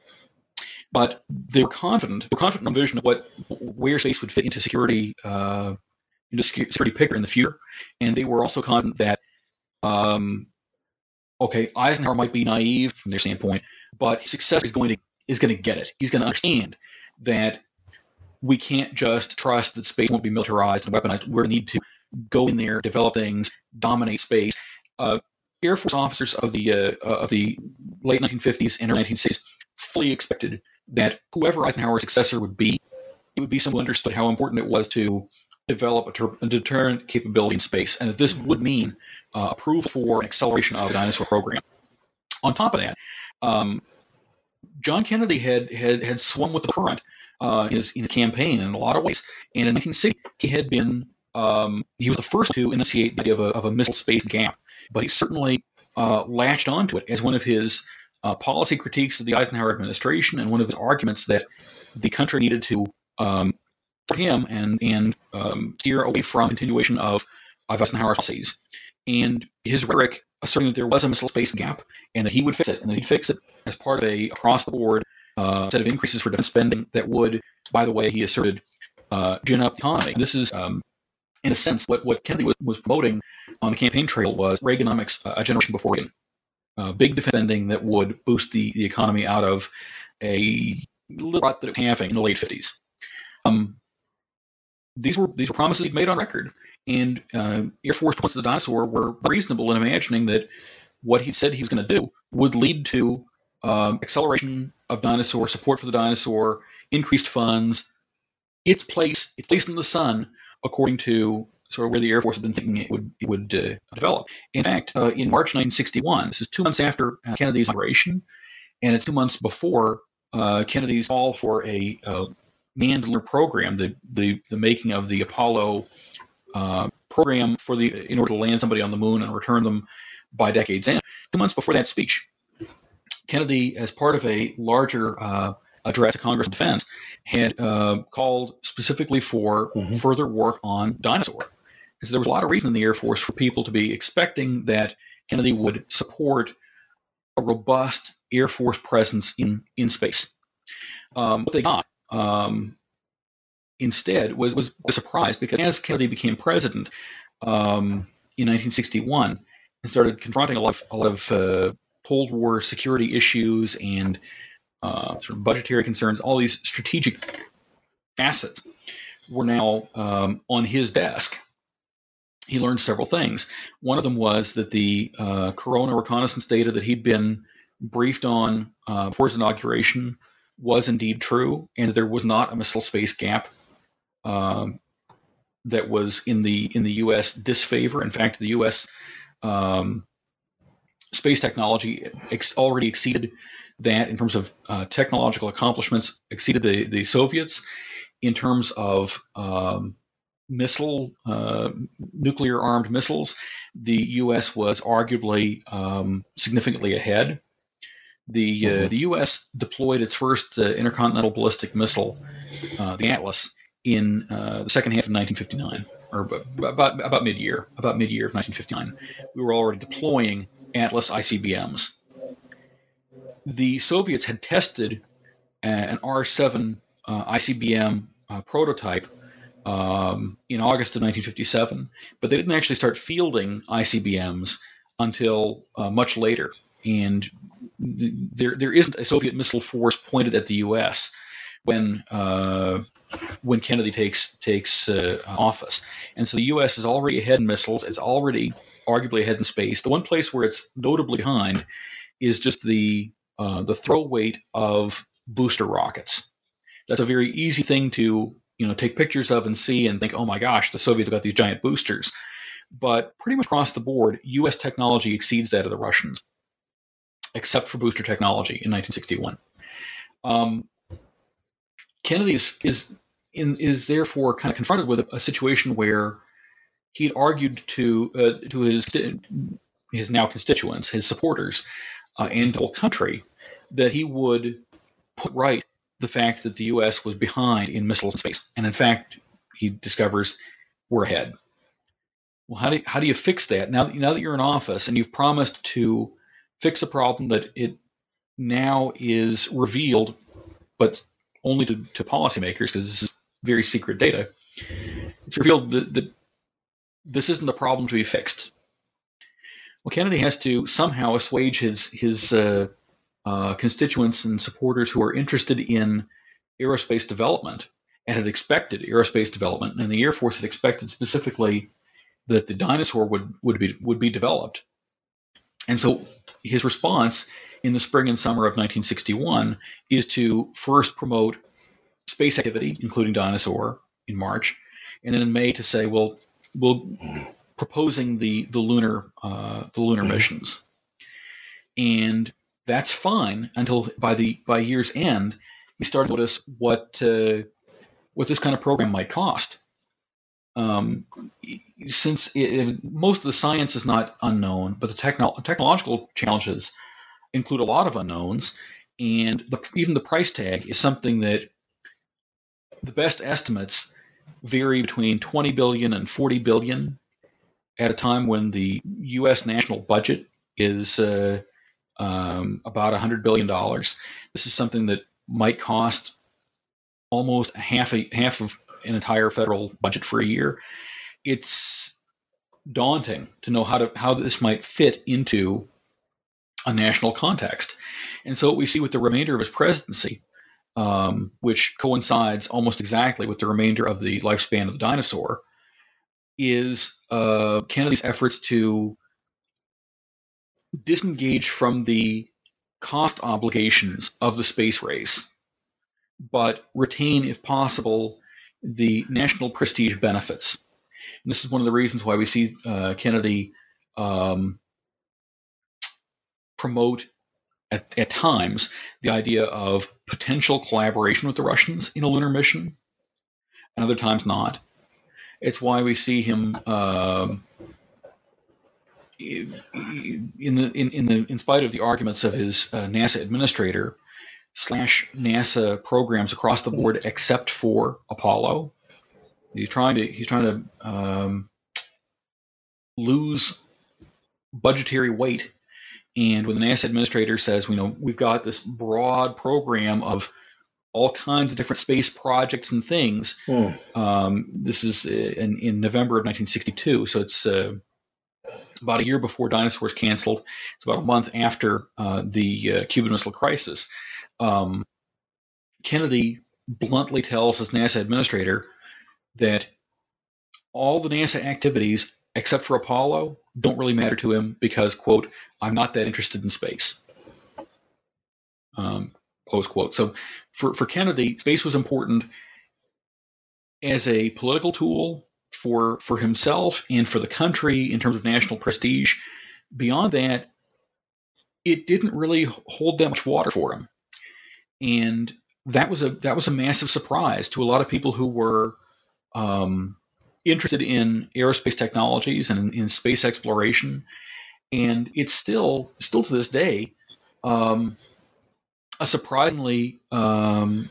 but they were confident, they were confident in a vision of what where space would fit into security uh, into security picture in the future, and they were also confident that um, okay, Eisenhower might be naive from their standpoint, but his successor is going to is going to get it. He's going to understand that we can't just trust that space won't be militarized and weaponized. We're going to need to go in there, develop things, dominate space. Uh, Air Force officers of the uh, of the late nineteen fifties and early nineteen sixties fully expected that whoever Eisenhower's successor would be, it would be someone who understood how important it was to develop a, ter- a deterrent capability in space, and that this would mean uh, approval for an acceleration of the Dinosaur program. On top of that, um, John Kennedy had had had swum with the current uh, in his in his campaign in a lot of ways. And in nineteen sixty, he had been um, he was the first to initiate the idea of a, of a missile space gap, but he certainly uh, latched onto it as one of his uh, policy critiques of the Eisenhower administration and one of his arguments that the country needed to um, him and and um, steer away from continuation of, of Eisenhower's policies. And his rhetoric asserting that there was a missile space gap and that he would fix it, and that he'd fix it as part of a across-the-board uh, set of increases for defense spending that would, by the way, he asserted, uh, gin up the economy. This is, um, in a sense, what, what Kennedy was, was promoting on the campaign trail was Reaganomics uh, a generation before Reagan. Uh, big defense spending that would boost the, the economy out of a little rut that it was having in the late fifties. Um, these were these were promises he'd made on record. And uh, Air Force points of the dinosaur were reasonable in imagining that what he said he was going to do would lead to um, acceleration of dinosaur, support for the dinosaur, increased funds, its place, its place in the sun, according to sort of where the Air Force had been thinking it would it would uh, develop. In fact, uh, in March nineteen sixty-one, this is two months after uh, Kennedy's inauguration, and it's two months before uh, Kennedy's call for a uh, manned lunar program, the, the the making of the Apollo Uh, program for the in order to land somebody on the moon and return them by decade's end. Two months before that speech, Kennedy, as part of a larger uh, address to Congress of Defense, had uh, called specifically for mm-hmm. further work on dinosaur. And so there was a lot of reason in the Air Force for people to be expecting that Kennedy would support a robust Air Force presence in in space. Um, what they got. Um, Instead, was, was a surprise, because as Kennedy became president um, in nineteen sixty-one and started confronting a lot of, a lot of uh, Cold War security issues and uh, sort of budgetary concerns, all these strategic facets were now um, on his desk. He learned several things. One of them was that the uh, Corona reconnaissance data that he'd been briefed on uh, before his inauguration was indeed true, and there was not a missile space gap Um, that was in the in the U S disfavor. In fact, the U S um, space technology ex- already exceeded that in terms of uh, technological accomplishments, exceeded the, the Soviets in terms of um, missile, uh, nuclear-armed missiles. The U S was arguably um, significantly ahead. The uh, mm-hmm. the U S deployed its first uh, intercontinental ballistic missile, uh, the Atlas, in uh, the second half of nineteen fifty-nine, or about about mid-year, about mid-year of nineteen fifty-nine. We were already deploying Atlas I C B Ms. The Soviets had tested an R seven uh, I C B M uh, prototype um, in August of nineteen fifty-seven, but they didn't actually start fielding I C B Ms until uh, much later. And th- there there isn't a Soviet missile force pointed at the U S when uh, when Kennedy takes takes uh, office. And so the U S is already ahead in missiles. It's already arguably ahead in space. The one place where it's notably behind is just the uh, the throw weight of booster rockets. That's a very easy thing to you know take pictures of and see and think, oh my gosh, the Soviets have got these giant boosters. But pretty much across the board, U S technology exceeds that of the Russians, except for booster technology in nineteen sixty-one. Um, Kennedy is is, in, is therefore kind of confronted with a, a situation where he'd argued to uh, to his his now constituents, his supporters, uh, and the whole country, that he would put right the fact that the U S was behind in missiles and space. And in fact, he discovers we're ahead. Well, how do you, how do you fix that now? Now that you're in office and you've promised to fix a problem that it now is revealed, but only to, to policymakers, because this is very secret data. It's revealed that, that this isn't a problem to be fixed. Well, Kennedy has to somehow assuage his his uh, uh, constituents and supporters who are interested in aerospace development and had expected aerospace development, and the Air Force had expected specifically that the dinosaur would would be would be developed. And so his response in the spring and summer of nineteen sixty-one is to first promote space activity, including dinosaur, in March, and then in May to say, well, we'll proposing the the lunar uh, the lunar missions. And That's fine until by the by year's end, we start to notice what uh, what this kind of program might cost. Um, since it, most of the science is not unknown, but the techno- technological challenges include a lot of unknowns, and the, even the price tag is something that the best estimates vary between twenty billion dollars and forty billion dollars at a time when the U S national budget is uh, um, about one hundred billion dollars. This is something that might cost almost half a half of an entire federal budget for a year. It's daunting to know how to how this might fit into a national context. And so what we see with the remainder of his presidency, um, which coincides almost exactly with the remainder of the lifespan of the dinosaur, is uh, Kennedy's efforts to disengage from the cost obligations of the space race, but retain, if possible, the national prestige benefits. And this is one of the reasons why we see uh, Kennedy um, promote at, at times the idea of potential collaboration with the Russians in a lunar mission, and other times not. It's why we see him uh, in the in, in the in spite of the arguments of his uh, NASA administrator, slash NASA programs across the board except for Apollo. He's trying to he's trying to um, lose budgetary weight, and when the NASA administrator says, you know, we've got this broad program of all kinds of different space projects and things. Hmm. Um, this is in, in November of nineteen sixty-two, so it's uh, about a year before Dinosaurs canceled. It's about a month after uh, the uh, Cuban Missile Crisis. Um, Kennedy bluntly tells his NASA administrator that all the NASA activities, except for Apollo, don't really matter to him because, quote, I'm not that interested in space. Um, close quote. So for, for Kennedy, space was important as a political tool for, for himself and for the country in terms of national prestige. Beyond that, it didn't really hold that much water for him. And that was a that was a massive surprise to a lot of people who were um, interested in aerospace technologies and in, in space exploration. And it's still still to this day um, a surprisingly um,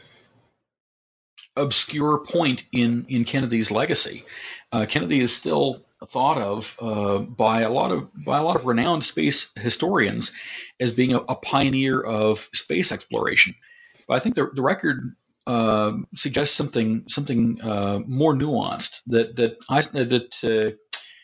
obscure point in in Kennedy's legacy. Uh, Kennedy is still thought of uh, by a lot of by a lot of renowned space historians as being a, a pioneer of space exploration. But I think the the record uh, suggests something something uh, more nuanced. That that I, that uh,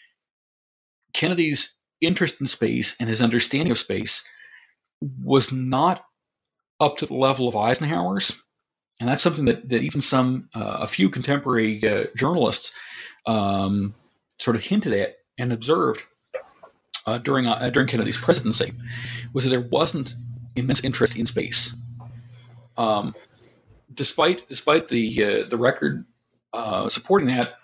Kennedy's interest in space and his understanding of space was not up to the level of Eisenhower's, and that's something that that even some uh, a few contemporary uh, journalists um, sort of hinted at and observed uh, during uh, during Kennedy's presidency, was that there wasn't immense interest in space. Um, despite despite the uh, the record uh, supporting that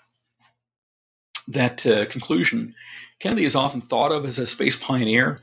that uh, conclusion, Kennedy is often thought of as a space pioneer,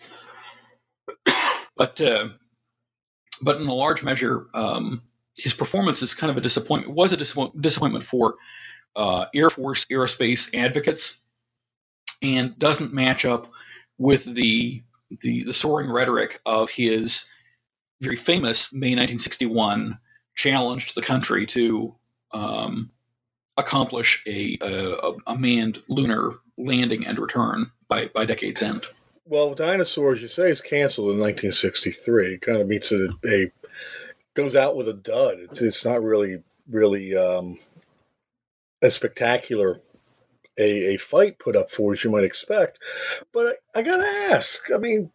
but uh, but in a large measure, um, his performance is kind of a disappointment. Was a disappoint- disappointment for uh, Air Force aerospace advocates, and doesn't match up with the the, the soaring rhetoric of his very famous May nineteen sixty-one challenge to the country to um, accomplish a, a, a manned lunar landing and return by, by decade's end. Well, Dinosaurs, you say, is canceled in nineteen sixty-three. It kind of meets a, a goes out with a dud. It's, it's not really really um, as spectacular a, a fight put up for as you might expect. But I, I gotta ask. I mean,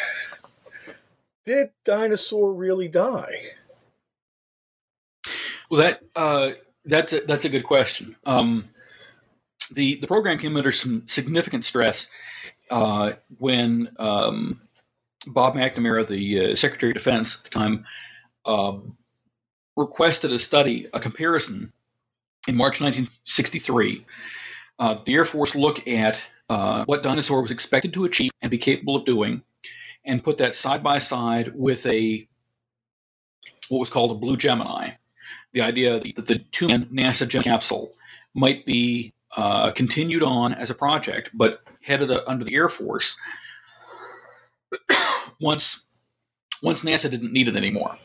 did Dinosaur really die? Well, that uh, that's a, that's a good question. Um, the the program came under some significant stress uh, when um, Bob McNamara, the uh, Secretary of Defense at the time, um, requested a study, a comparison, in March nineteen sixty-three. Uh, the Air Force look at uh, what Dinosaur was expected to achieve and be capable of doing, and put that side by side with a what was called a Blue Gemini. The idea that the two-man NASA Gemini capsule might be uh, continued on as a project, but headed uh, under the Air Force once once NASA didn't need it anymore.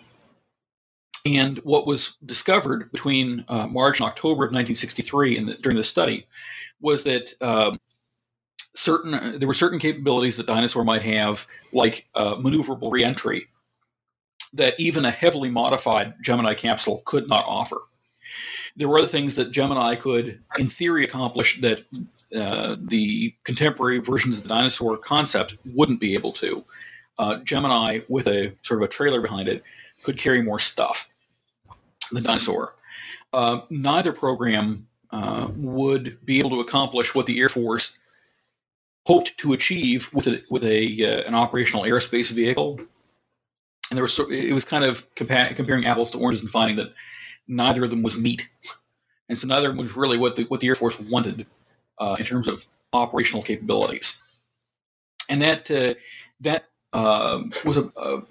And what was discovered between uh, March and October of nineteen sixty-three in the, during the study was that uh, certain uh, there were certain capabilities that Dyna-Soar might have, like uh, maneuverable reentry, that even a heavily modified Gemini capsule could not offer. There were other things that Gemini could, in theory, accomplish that uh, the contemporary versions of the Dyna-Soar concept wouldn't be able to. Uh, Gemini, with a sort of a trailer behind it, could carry more stuff than Dyna-Soar. Uh, neither program uh, would be able to accomplish what the Air Force hoped to achieve with a, with a uh, an operational aerospace vehicle. And there was it was kind of compa- comparing apples to oranges and finding that neither of them was meat, and so neither of them was really what the what the Air Force wanted uh, in terms of operational capabilities. And that uh, that uh, was a, a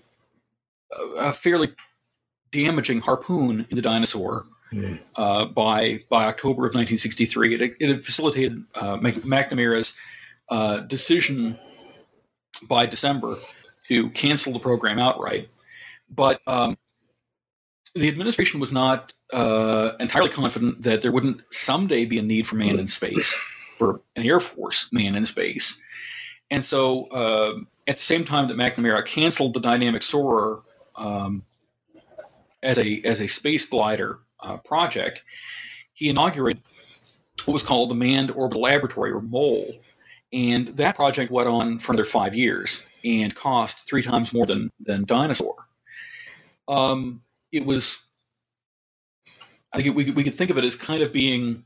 a fairly damaging harpoon in the Dyna-Soar mm. uh, by by October of nineteen sixty-three. It, it had facilitated uh, McNamara's uh, decision by December to cancel the program outright. But um, the administration was not uh, entirely confident that there wouldn't someday be a need for man in space, for an Air Force man in space. And so uh, at the same time that McNamara canceled the Dynamic Soarer um, as a as a space glider uh, project, he inaugurated what was called the Manned Orbital Laboratory, or MOLE. And that project went on for another five years and cost three times more than, than Dyna-Soar. Um, it was, I think we, we could think of it as kind of being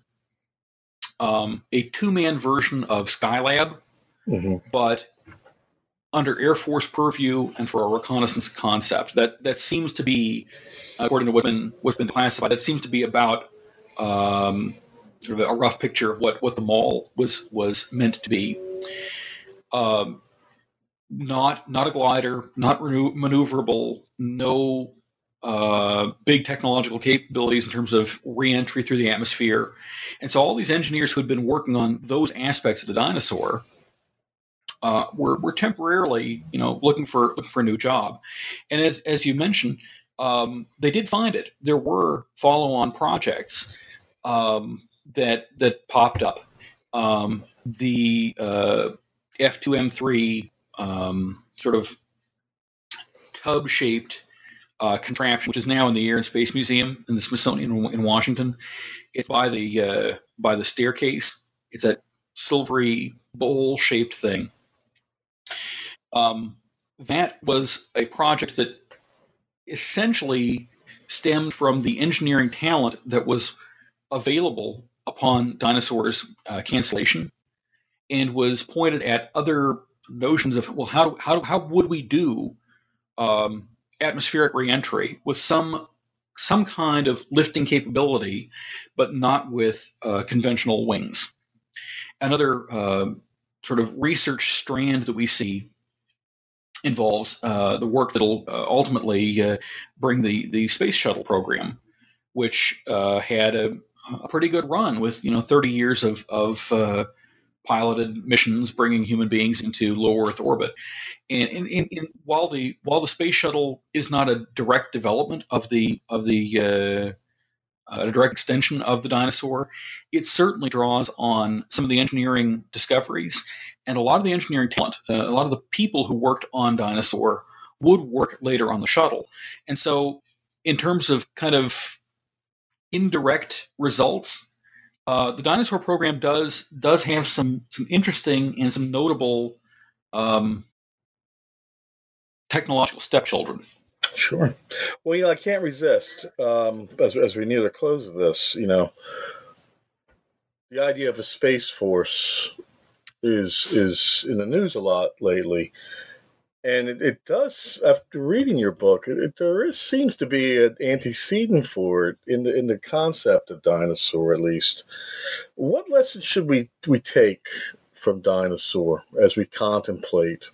um, a two-man version of Skylab, mm-hmm. but under Air Force purview and for a reconnaissance concept. That that seems to be, according to what's been, what's been classified, that seems to be about um, sort of a rough picture of what, what the MOLE was was meant to be. Um, not not a glider, not manu- maneuverable, no uh, big technological capabilities in terms of re-entry through the atmosphere. And so all these engineers who had been working on those aspects of the Dyna-Soar uh, were were temporarily, you know, looking for looking for a new job. And as as you mentioned, um, they did find it. There were follow-on projects Um, that that popped up. Um, the uh, F two M three um, sort of tub-shaped uh, contraption, which is now in the Air and Space Museum in the Smithsonian in Washington. It's by the uh, by the staircase. It's a silvery bowl-shaped thing. Um, that was a project that essentially stemmed from the engineering talent that was available upon Dyna-Soar's uh, cancellation, and was pointed at other notions of, well, how how how would we do um, atmospheric reentry with some some kind of lifting capability, but not with uh, conventional wings. Another uh, sort of research strand that we see involves uh, the work that'll uh, ultimately uh, bring the the space shuttle program, which uh, had a a pretty good run with, you know, thirty years of, of uh, piloted missions bringing human beings into low Earth orbit. And, and, and, and while the while the space shuttle is not a direct development of the of the uh, a direct extension of the Dyna-Soar, it certainly draws on some of the engineering discoveries and a lot of the engineering talent. Uh, a lot of the people who worked on Dyna-Soar would work later on the shuttle. And so in terms of kind of indirect results, uh, the Dyna-Soar program does does have some some interesting and some notable um, technological stepchildren. Sure. Well, you know, I can't resist um, as as we near the close of this. You know, the idea of a space force is is in the news a lot lately. And it, it does, after reading your book, it, there is, seems to be an antecedent for it in the in the concept of Dyna-Soar, at least. What lessons should we we take from Dyna-Soar as we contemplate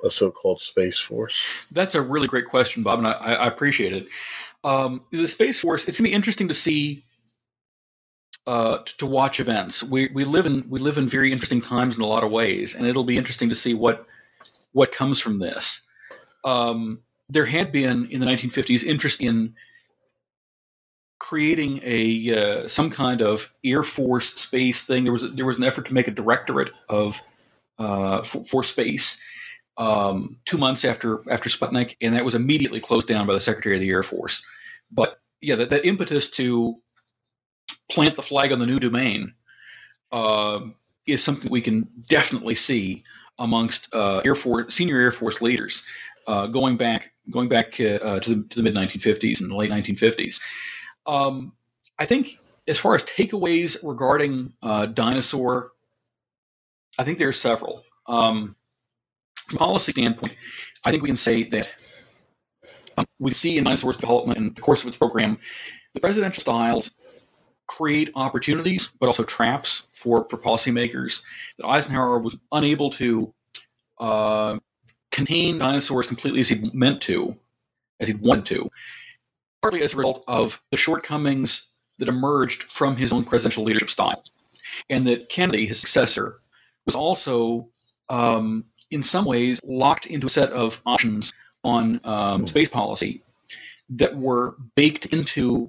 a so-called Space Force? That's a really great question, Bob, and I, I appreciate it. Um, the Space Force, it's going to be interesting to see, uh, to, to watch events. We we live in we live in very interesting times in a lot of ways, and it'll be interesting to see what what comes from this. Um, there had been in the nineteen fifties interest in creating a uh, some kind of Air Force space thing. There was a, there was an effort to make a directorate of uh, for, for space um, two months after after Sputnik, and that was immediately closed down by the Secretary of the Air Force. But yeah, that, that impetus to plant the flag on the new domain uh, is something we can definitely see amongst uh, Air Force senior Air Force leaders uh, going back going back uh, to the, to the mid nineteen fifties and the late nineteen fifties. Um, I think as far as takeaways regarding uh, Dyna-Soar, I think there are several. Um, from a policy standpoint, I think we can say that um, we see in Dyna-Soar's development and the course of its program, the presidential styles create opportunities, but also traps for, for policymakers that Eisenhower was unable to uh, contain Dyna-Soars completely as he meant to, as he wanted to, partly as a result of the shortcomings that emerged from his own presidential leadership style. And that Kennedy, his successor, was also, um, in some ways, locked into a set of options on um, space policy that were baked into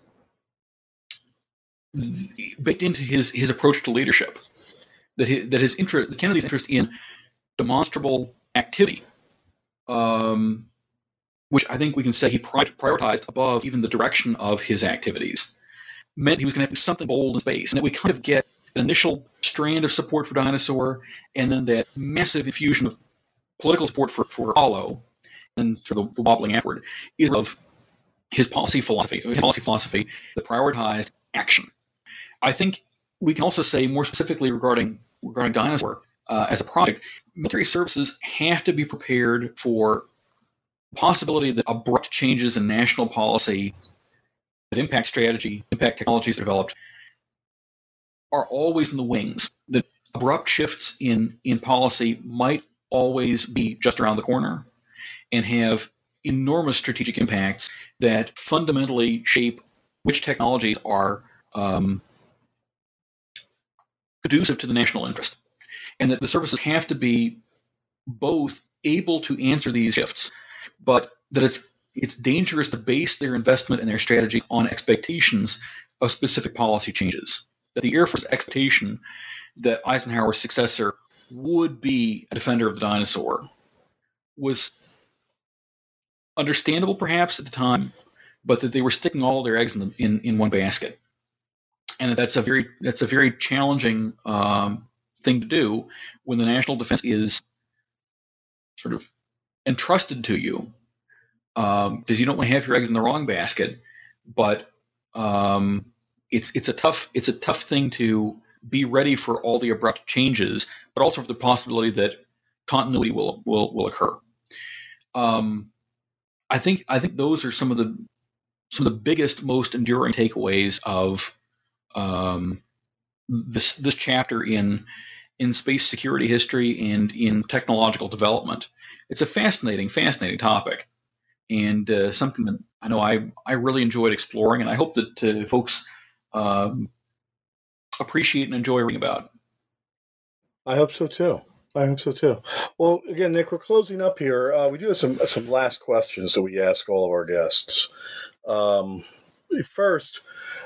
baked into his, his approach to leadership. That his, that his interest, Kennedy's interest in demonstrable activity, um, which I think we can say he prioritized above even the direction of his activities, meant he was going to have to do something bold in space, and that we kind of get an initial strand of support for Dyna-Soar, and then that massive infusion of political support for, for Apollo, and for the, the wobbling afterward, is of his policy philosophy, his policy philosophy that prioritized action. I think we can also say more specifically regarding regarding Dyna-Soar uh, as a project, military services have to be prepared for the possibility that abrupt changes in national policy that impact strategy, impact technologies developed, are always in the wings. That abrupt shifts in, in policy might always be just around the corner and have enormous strategic impacts that fundamentally shape which technologies are um, conducive to the national interest. And that the services have to be both able to answer these shifts, but that it's it's dangerous to base their investment and their strategies on expectations of specific policy changes. That the Air Force expectation that Eisenhower's successor would be a defender of the Dyna-Soar was understandable perhaps at the time, but that they were sticking all their eggs in, the, in, in one basket. And that's a very that's a very challenging um, thing to do when the national defense is sort of entrusted to you, because um, you don't want to have your eggs in the wrong basket. But um, it's it's a tough it's a tough thing to be ready for all the abrupt changes, but also for the possibility that continuity will will will occur. Um, I think I think those are some of the some of the biggest, most enduring takeaways of um, this this chapter in in space security history and in technological development. It's a fascinating, fascinating topic, and uh, something that I know I I really enjoyed exploring, and I hope that uh, folks um, appreciate and enjoy reading about. I hope so too. I hope so too. Well, again, Nick, we're closing up here. Uh, we do have some some last questions that we ask all of our guests. Um, first,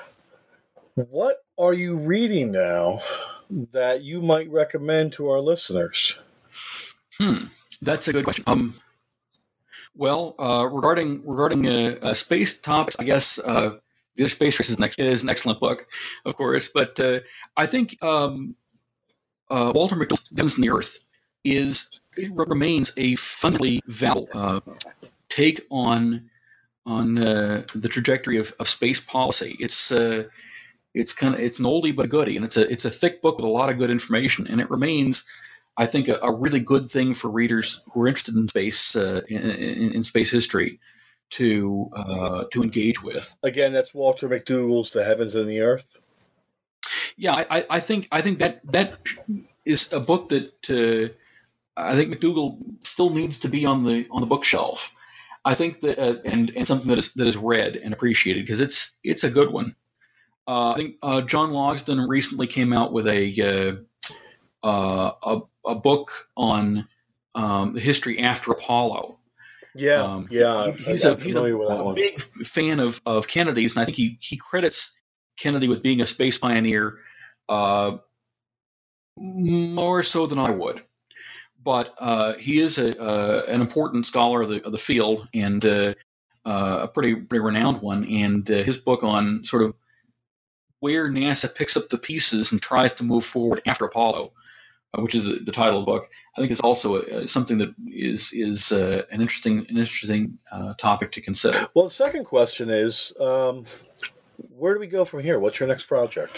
what are you reading now that you might recommend to our listeners? Hmm, that's a good question. Um, well, uh, regarding regarding uh, uh, space topics, I guess uh, The Other Space Race is an, ex- is an excellent book, of course. But uh, I think um, uh, Walter McDowell's Guns in the Earth is it remains a fundamentally valuable uh, take on on uh, the trajectory of, of space policy. It's uh, it's kind of it's an oldie but a goodie, and it's a it's a thick book with a lot of good information, and it remains, I think, a, a really good thing for readers who are interested in space uh, in, in, in space history to uh, to engage with. Again, that's Walter McDougall's The Heavens and the Earth. Yeah, I, I think I think that that is a book that uh, I think McDougall still needs to be on the on the bookshelf. I think that uh, and and something that is that is read and appreciated because it's it's a good one. Uh, I think uh, John Logsdon recently came out with a uh, uh, a, a book on um, the history after Apollo. Yeah, um, yeah, he, he's I'm a he's familiar a, with that a one. big fan of of Kennedy's, and I think he he credits Kennedy with being a space pioneer uh, more so than I would. But uh, he is a, uh, an important scholar of the, of the field and uh, uh, a pretty, pretty renowned one. And uh, his book on sort of where NASA picks up the pieces and tries to move forward after Apollo, uh, which is the, the title of the book, I think is also a, something that is is uh, an interesting an interesting uh, topic to consider. Well, the second question is, um, where do we go from here? What's your next project?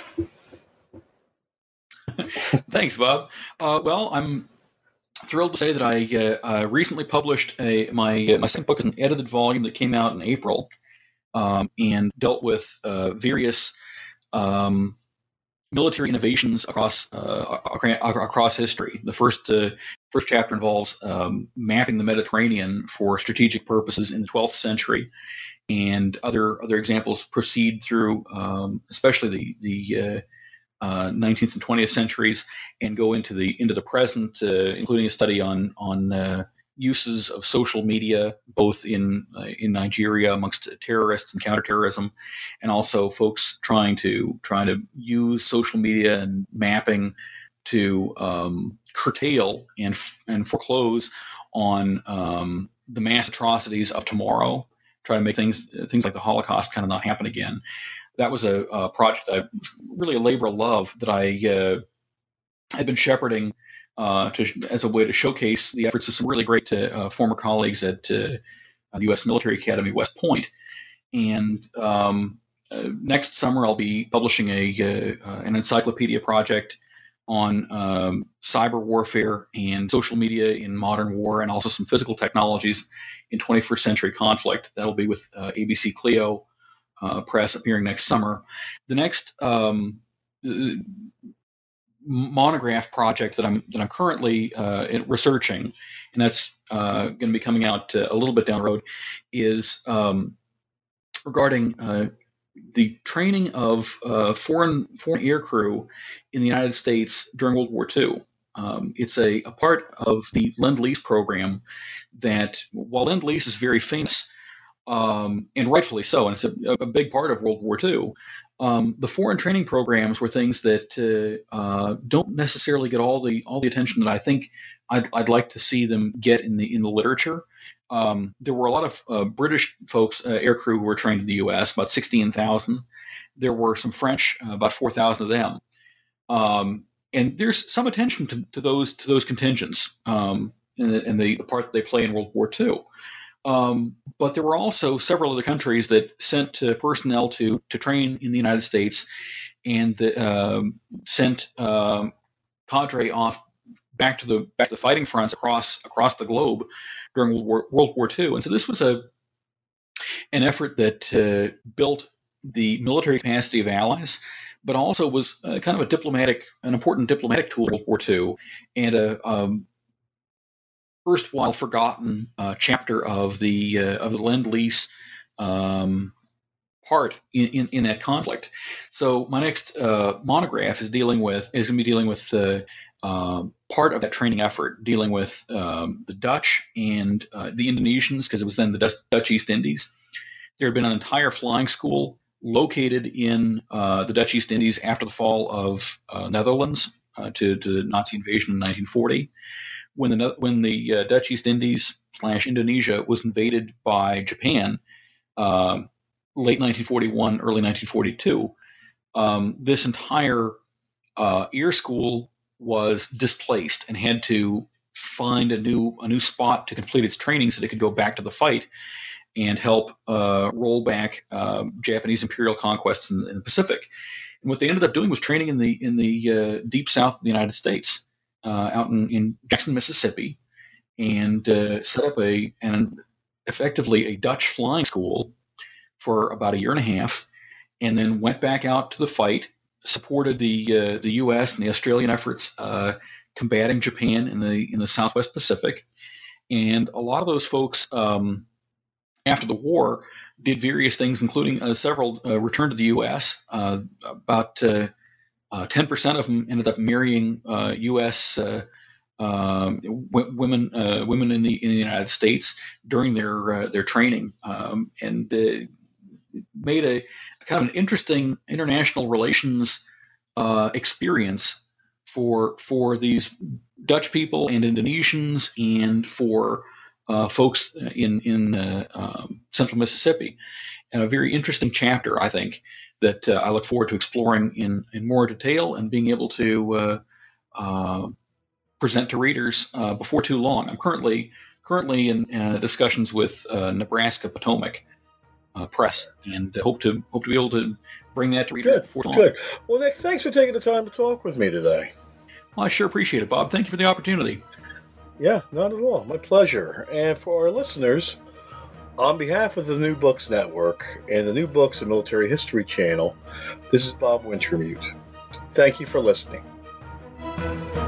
Thanks, Bob. Uh, well, I'm thrilled to say that I uh, uh, recently published a my uh, my second book is an edited volume that came out in April, um, and dealt with uh, various um, military innovations across uh, across history. The first uh, first chapter involves um, mapping the Mediterranean for strategic purposes in the twelfth century, and other other examples proceed through, um, especially the the uh, Uh, nineteenth and twentieth centuries, and go into the into the present, uh, including a study on on uh, uses of social media, both in uh, in Nigeria amongst terrorists and counterterrorism, and also folks trying to trying to use social media and mapping to um, curtail and and foreclose on um, the mass atrocities of tomorrow. Try to make things things like the Holocaust kind of not happen again. That was a, a project, I, really a labor of love that I uh, had been shepherding uh, to, as a way to showcase the efforts of some really great uh, former colleagues at uh, the U S Military Academy, West Point. And um, uh, next summer, I'll be publishing a uh, an encyclopedia project on um, cyber warfare and social media in modern war, and also some physical technologies in twenty-first century conflict. That'll be with uh, A B C Clio Uh, Press, appearing next summer. The next um, monograph project that I'm that I'm currently uh, researching, and that's uh, going to be coming out uh, a little bit down the road, is um, regarding uh, the training of uh, foreign foreign air crew in the United States during World War Two. Um, it's a, a part of the Lend-Lease program that, while Lend-Lease is very famous, Um, and rightfully so, and it's a, a big part of World War Two. Um, the foreign training programs were things that uh, uh, don't necessarily get all the all the attention that I think I'd, I'd like to see them get in the in the literature. Um, there were a lot of uh, British folks, uh, air crew, who were trained in the U S, about sixteen thousand. There were some French, uh, about four thousand of them. Um, and there's some attention to, to those to those contingents um, and, and the, the part that they play in World War Two. Um, but there were also several other countries that sent uh, personnel to to train in the United States, and the, um, sent um, cadre off back to the back to the fighting fronts across across the globe during World War, World War Two. And so this was a an effort that uh, built the military capacity of allies, but also was uh, kind of a diplomatic, an important diplomatic tool in World War Two, and a um, first while forgotten uh, chapter of the uh, of the Lend-Lease um, part in, in, in that conflict. So my next uh, monograph is dealing with is going to be dealing with uh, uh, part of that training effort, dealing with um, the Dutch and uh, the Indonesians, because it was then the Dutch, Dutch East Indies. There had been an entire flying school located in uh, the Dutch East Indies after the fall of uh, Netherlands uh, to, to the Nazi invasion in nineteen forty. When the when the uh, Dutch East Indies slash Indonesia was invaded by Japan, uh, late nineteen forty-one, early nineteen forty-two, um, this entire uh, air school was displaced and had to find a new a new spot to complete its training so that it could go back to the fight and help uh, roll back uh, Japanese imperial conquests in, in the Pacific. And what they ended up doing was training in the in the uh, deep south of the United States, uh, out in, in Jackson, Mississippi, and uh, set up a an effectively a Dutch flying school for about a year and a half, and then went back out to the fight, supported the uh, the U S and the Australian efforts uh, combating Japan in the in the Southwest Pacific, and a lot of those folks um, after the war did various things, including uh, several uh, returned to the U S. Uh, about uh, uh, ten percent of them ended up marrying uh, U S Uh, um, w- women uh, women in the in the United States during their uh, their training, um, and uh, made a, a kind of an interesting international relations uh, experience for for these Dutch people and Indonesians and for uh, folks in in uh, um, Central Mississippi, and a very interesting chapter, I think, that uh, I look forward to exploring in in more detail and being able to uh, uh, present to readers uh, before too long. I'm currently currently in uh, discussions with uh, Nebraska Potomac uh, Press, and hope to hope to be able to bring that to readers Good, before too long. good. Well, Nick, thanks for taking the time to talk with me today. Well, I sure appreciate it, Bob. Thank you for the opportunity. Yeah, not at all. My pleasure. And for our listeners, on behalf of the New Books Network and the New Books and Military History channel, this is Bob Wintermute. Thank you for listening.